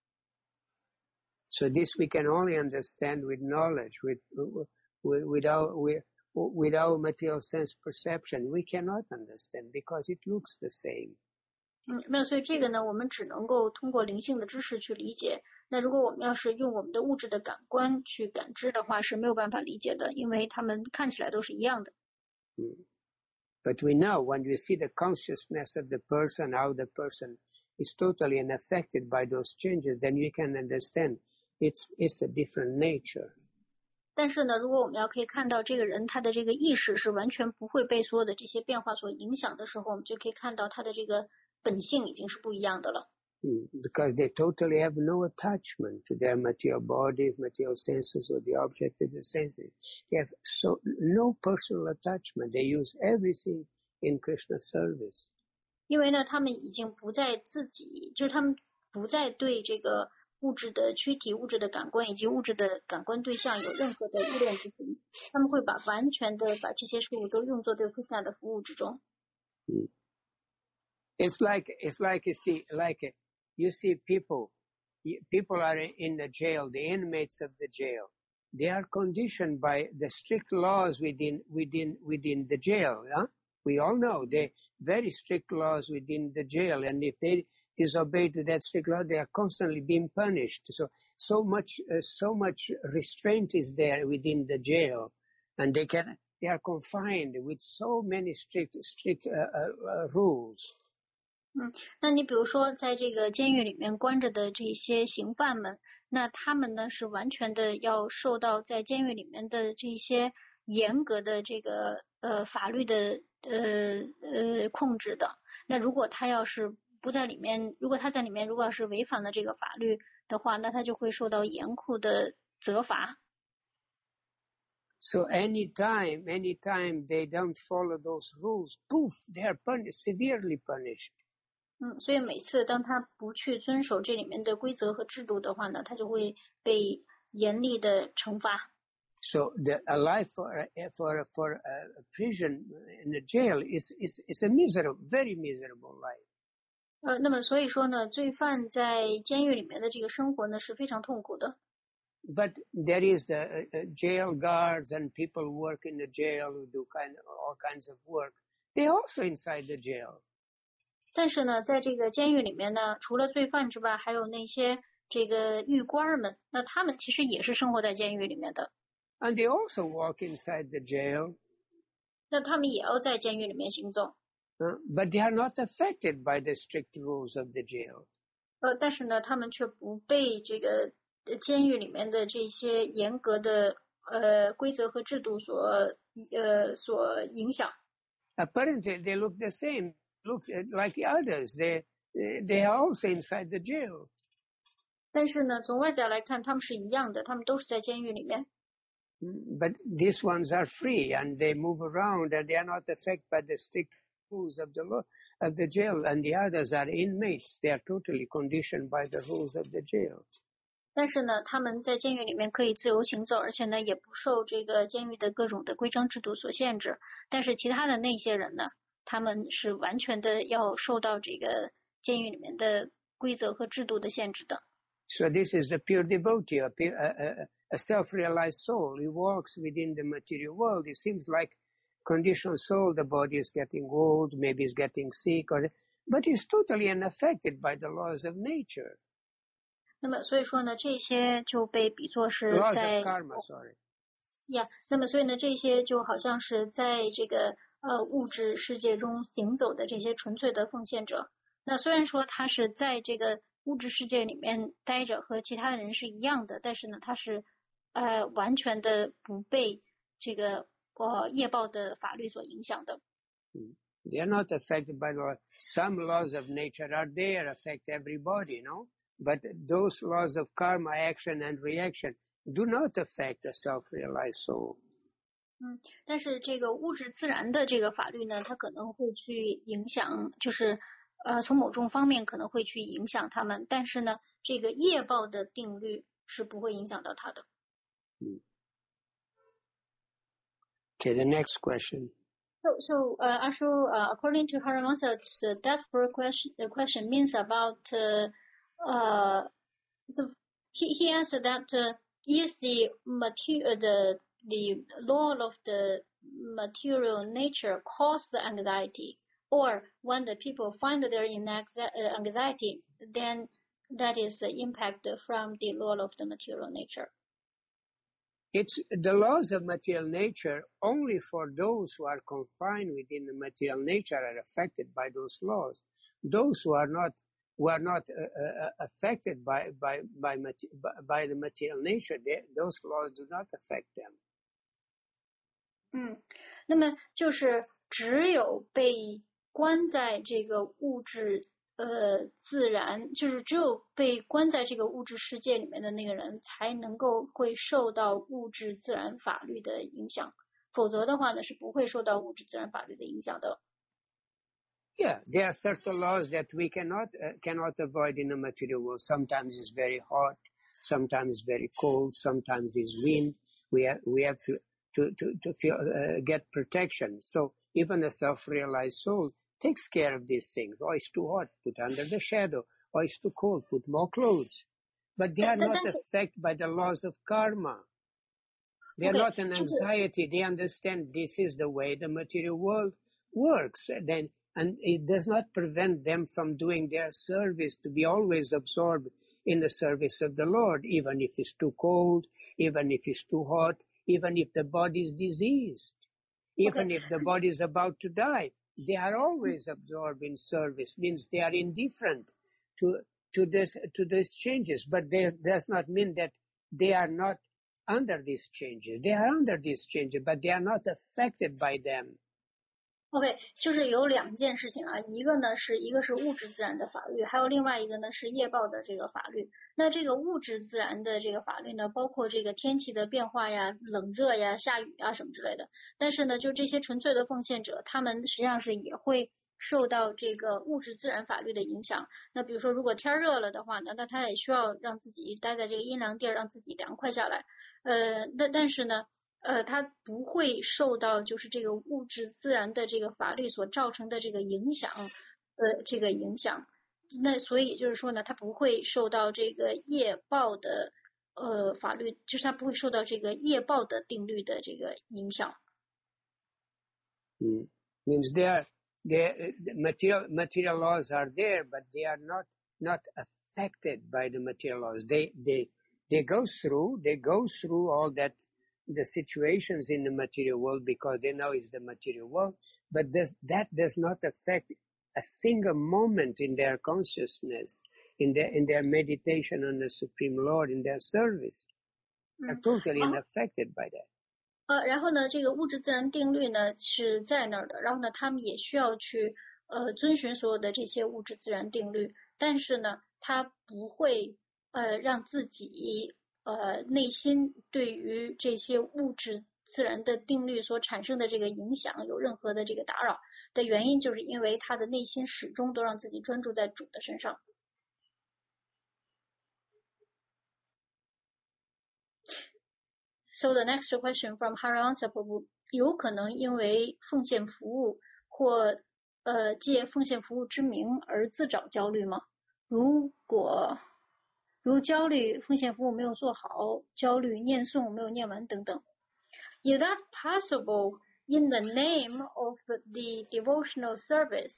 So this we can only understand with knowledge, with with without with without material sense perception. We cannot understand because it looks the same. 嗯，那所以这个呢，我们只能够通过灵性的知识去理解。那如果我们要是用我们的物质的感官去感知的话，是没有办法理解的，因为它们看起来都是一样的。 Mm. But we know when we see the consciousness of the person, how the person is totally unaffected by those changes, then we can understand it's it's a different nature. 但是呢，如果我们要可以看到这个人他的这个意识是完全不会被所有的这些变化所影响的时候，我们就可以看到他的这个本性已经是不一样的了。 Mm. Because they totally have no attachment to their material bodies, material senses, or the object of the senses. They have so no personal attachment. They use everything in Krishna's service. 因为呢，他们已经不再自己，就是他们不再对这个物质的躯体、物质的感官以及物质的感官对象有任何的依恋之心，他们会把完全的把这些事物都用作对 Krishna 的服务之中。 Mm. It's like it's like you see, like you see people, people are in the jail, the inmates of the jail. They are conditioned by the strict laws within within within the jail. Huh? We all know the very strict laws within the jail, and if they disobey to that strict law, they are constantly being punished. So so much uh, so much restraint is there within the jail, and they can they are confined with so many strict strict uh, uh, uh, rules. 嗯，那你比如说，在这个监狱里面关着的这些刑犯们，那他们呢是完全的要受到在监狱里面的这些严格的这个呃法律的呃呃控制的。那如果他要是不在里面，如果他在里面如果要是违反了这个法律的话，那他就会受到严酷的责罚。 So anytime, anytime they don't follow those rules, poof, they are punished, severely punished. 嗯，所以每次当他不去遵守这里面的规则和制度的话呢，他就会被严厉的惩罚。 So the a life for a, for for a prison in a jail is is is a miserable, very miserable life. 呃，那么所以说呢，罪犯在监狱里面的这个生活呢是非常痛苦的。 But there is the uh, jail guards and people who work in the jail who do kind of, all kinds of work. They also inside the jail. 但是呢，在这个监狱里面呢，除了罪犯之外，还有那些这个狱官们，那他们其实也是生活在监狱里面的。 And they also walk inside the jail. 那他们也要在监狱里面行走。 Uh, but they are not affected by the strict rules of the jail. 呃，但是呢，他们却不被这个监狱里面的这些严格的呃规则和制度所呃所影响。 Apparently, they look the same. Look like the others. They they are also inside the jail. 但是呢，从外在来看，他们是一样的，他们都是在监狱里面。 But these ones are free and they move around and they are not affected by the strict rules of the law of the jail. And the others are inmates. They are totally conditioned by the rules of the jail. 但是呢，他们在监狱里面可以自由行走，而且呢，也不受这个监狱的各种的规章制度所限制。但是其他的那些人呢，他们是完全的要受到这个监狱里面的规则和制度的限制的。 So this is a pure devotee, a, pure, a, a, a self-realized soul. He walks within the material world. It seems like conditioned soul, the body is getting old, maybe it's getting sick, or, but it's totally unaffected by the laws of nature. 那么所以说呢，这些就被比作是在 laws of karma, sorry. 呀， yeah, 那么所以呢，这些就好像是在这个呃物质世界中行走的这些纯粹的奉献者。那虽然说他是在这个物质世界里面待着，和其他人是一样的，但是呢，他是呃完全的不被这个呃业报的法律所影响的。 They are not affected by law. Some laws of nature are there, affect everybody, no? But those laws of karma, action and reaction, do not affect a self-realized soul. 嗯，但是这个物质自然的这个法律呢，它可能会去影响，就是呃从某种方面可能会去影响他们，但是呢，这个业报的定律是不会影响到他的。 嗯。Okay, the next question. So, so uh, Ashu, uh, according to Haramasa, the that first question, the question means about uh, uh, the, he he answered that uh, is the material the the law of the material nature cause the anxiety, or when the people find that they're in anxiety, then that is the impact from the law of the material nature. It's the laws of material nature only for those who are confined within the material nature are affected by those laws. Those who are not who are not uh, uh, affected by by by, by the material nature, they, those laws do not affect them. 嗯，那么就是只有被关在这个物质。呃，自然就是只有被关在这个物质世界里面的那个人，才能够会受到物质自然法律的影响，否则的话呢，是不会受到物质自然法律的影响的。 Yeah, there are certain laws that we cannot uh, cannot avoid in the material world. Sometimes it's very hot, sometimes it's very cold, sometimes it's wind. We have we have to to to, to feel, uh, get protection. So even a self-realized soul takes care of these things. Oh, it's too hot, put under the shadow. Oh, it's too cold, put more clothes. But they are not affected by the laws of karma. They are not an anxiety. They understand this is the way the material world works. Then and it does not prevent them from doing their service, to be always absorbed in the service of the Lord, even if it's too cold, even if it's too hot, even if the body is diseased, even Okay. if the body is about to die. They are always absorbed in service, means they are indifferent to to this to these changes, but that does not mean that they are not under these changes. They are under these changes, but they are not affected by them. OK， 就是有两件事情啊，一个呢是一个是物质自然的法律，还有另外一个呢是业报的这个法律。那这个物质自然的这个法律呢，包括这个天气的变化呀、冷热呀、下雨啊什么之类的。但是呢，就这些纯粹的奉献者，他们实际上是也会受到这个物质自然法律的影响。那比如说，如果天热了的话呢，那他也需要让自己待在这个阴凉地儿，让自己凉快下来。呃，但但是呢。呃，它不会受到就是这个物质自然的这个法律所造成的这个影响，呃，这个影响。那所以就是说呢，它不会受到这个业报的呃法律，就是它不会受到这个业报的定律的这个影响。 Mm. Means they are, they, the material material laws are there, but they are not not affected by the material laws. They they they go through they go through all that. The situations in the material world because they know it's the material world, but this, that does not affect a single moment in their consciousness, in their in their meditation on the Supreme Lord, in their service. They're totally unaffected by that. 呃，然后呢，这个物质自然定律呢是在那儿的，然后呢，他们也需要去呃遵循所有的这些物质自然定律，但是呢，他不会呃让自己。呃，内心对于这些物质自然的定律所产生的这个影响有任何的这个打扰的原因，就是因为他的内心始终都让自己专注在主的身上。So the next question from Haransa Prabhu， 有可能因为奉献服务或呃借奉献服务之名而自找焦虑吗？如果如焦虑奉献服务没有做好，焦虑念诵没有念完等等。Is that possible in the name of the devotional service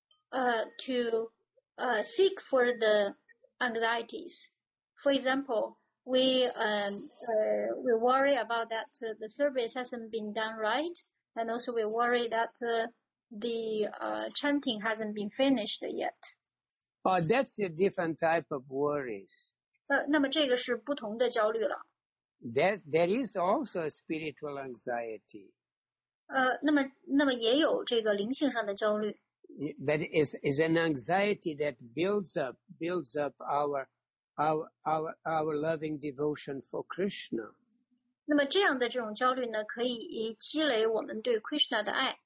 uh, to uh, seek for the anxieties? For example, we um, uh, we worry about that uh, the service hasn't been done right, and also we worry that uh, the uh, chanting hasn't been finished yet. Oh, that's a different type of worries. 呃，那么这个是不同的焦虑了。 There, there is also a spiritual anxiety. 呃，那么，那么也有这个灵性上的焦虑。 That is is an anxiety that builds up, builds up our, our, our, our loving devotion for Krishna. 那么这样的这种焦虑呢，可以积累我们对 Krishna 的爱。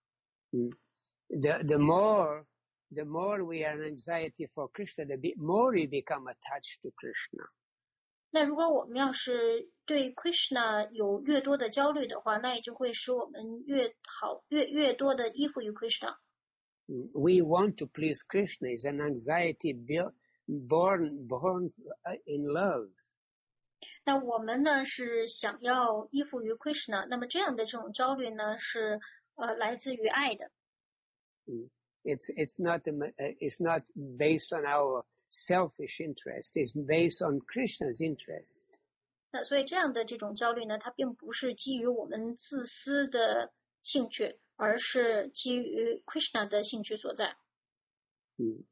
Mm. The the more the more we are in anxiety for Krishna, the more we become attached to Krishna. 那如果我们要是对 Krishna 有越多的焦虑的话，那也就会使我们越好越越多的依附于 Krishna。 We want to please Krishna is an anxiety built, born born in love. 那我们呢是想要依附于 Krishna， 那么这样的这种焦虑呢是呃来自于爱的。 It's it's not it's not based on our selfish interest. It's based on Krishna's interest. 那所以这样的这种焦虑呢，它并不是基于我们自私的兴趣，而是基于 Krishna 的兴趣所在。 Mm.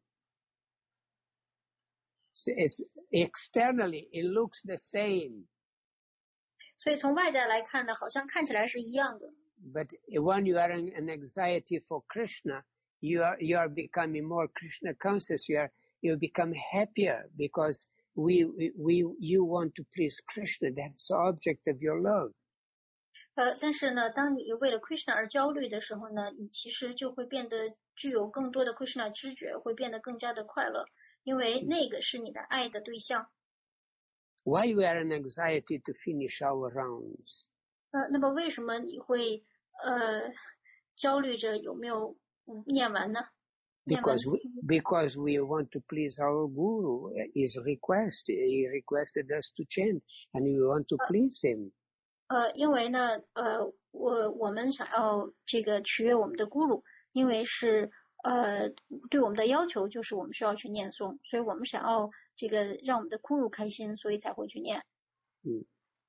So it's externally it looks the same. 所以从外在来看呢，好像看起来是一样的。 But when you are in an anxiety for Krishna, you are you are becoming more Krishna conscious. You are you become happier because we we you want to please Krishna. That's the object of your love. 呃，但是呢，当你为了 Krishna 而焦虑的时候呢，你其实就会变得具有更多的 Krishna 知觉，会变得更加的快乐，因为那个是你的爱的对象。 Why we are in anxiety to finish our rounds? 呃，那么为什么你会呃焦虑着有没有念完呢？ Because we, because we want to please our Guru. His request, he requested us to chant, and we want to please him. 呃，因为呢，呃，我我们想要这个取悦我们的 Guru， 因为是呃对我们的要求就是我们需要去念诵，所以我们想要这个让我们的哭乳开心，所以才会去念。 Mm.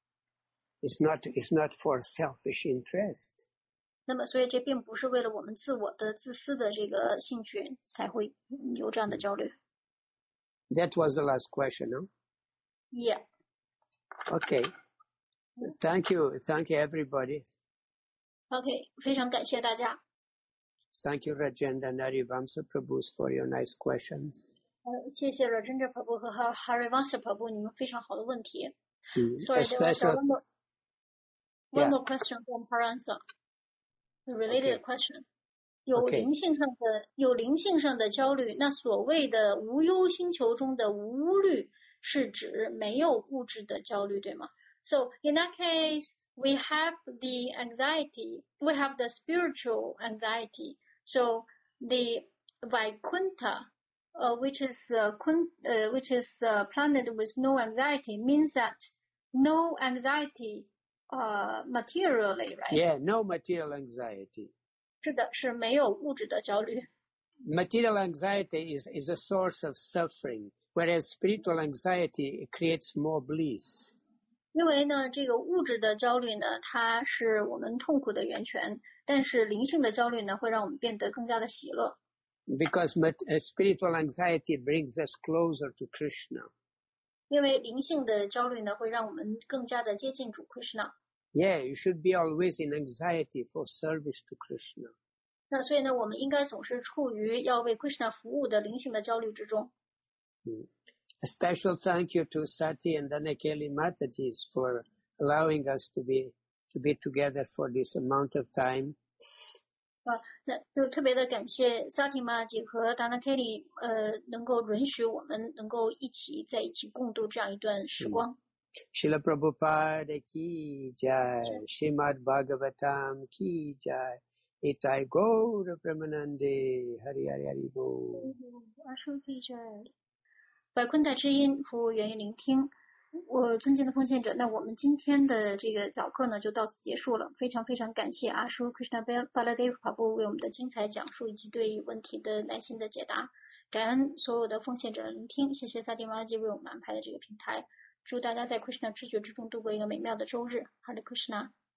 It's not, it's not for selfish interest. 那么所以这并不是为了我们自我的自私的这个兴趣才会有这样的焦虑。 That was the last question, no? Yeah. Okay. Thank you. Thank you, everybody. OK， 非常感谢大家。 Thank you, Rajendra and Harivamsa Prabhu, for your nice questions. 呃，谢谢 Rajendra Prabhu 和 Harivamsa Prabhu， 你们非常好的问题。 Mm. Sorry, there was Special, one more, one yeah. more question from Paransa. A related Okay. question. 有 Okay. 灵性上的有灵性上的焦虑，那所谓的无忧星球中的无虑是指没有物质的焦虑，对吗？ So in that case, we have the anxiety, we have the spiritual anxiety. So the Vaikuntha, uh, which is uh, uh, which is a planet with no anxiety, means that no anxiety uh, materially, right? Yeah, no material anxiety. 是的，是没有物质的焦虑。 Material anxiety is, is a source of suffering, whereas spiritual anxiety creates more bliss. 因为呢，这个物质的焦虑呢，它是我们痛苦的源泉，但是灵性的焦虑呢，会让我们变得更加的喜乐。 Because spiritual anxiety brings us closer to Krishna. 因为灵性的焦虑呢，会让我们更加的接近主 Krishna。 Yeah, you should be always in anxiety for service to Krishna. 那所以呢，我们应该总是处于要为 Krishna 服务的灵性的焦虑之中。 Mm. A special thank you to Sati and Danakeli Matajis for allowing us to be to be together for this amount of time. 啊，那就特别的感谢 Sati Mataji 和 Danakeli 呃，能够允许我们能够一起在一起共度这样一段时光。 Srila Prabhupada ki jai, Srimad Bhagavatam ki jai, Itai Gaura Premanande, Hari Hari Hari Bo. 阿叔地在百坤大之音，服务愿意聆听。我尊敬的奉献者，那我们今天的这个早课呢就到此结束了。非常非常感谢阿叔 Krishna Baladev Prabhu 为我们的精彩讲述以及对问题的耐心的解答。感恩所有的奉献者的聆听，谢谢萨蒂玛基为我们安排的这个平台。祝大家在 Krishna 知觉之中度过一个美妙的周日。Hare Krishna。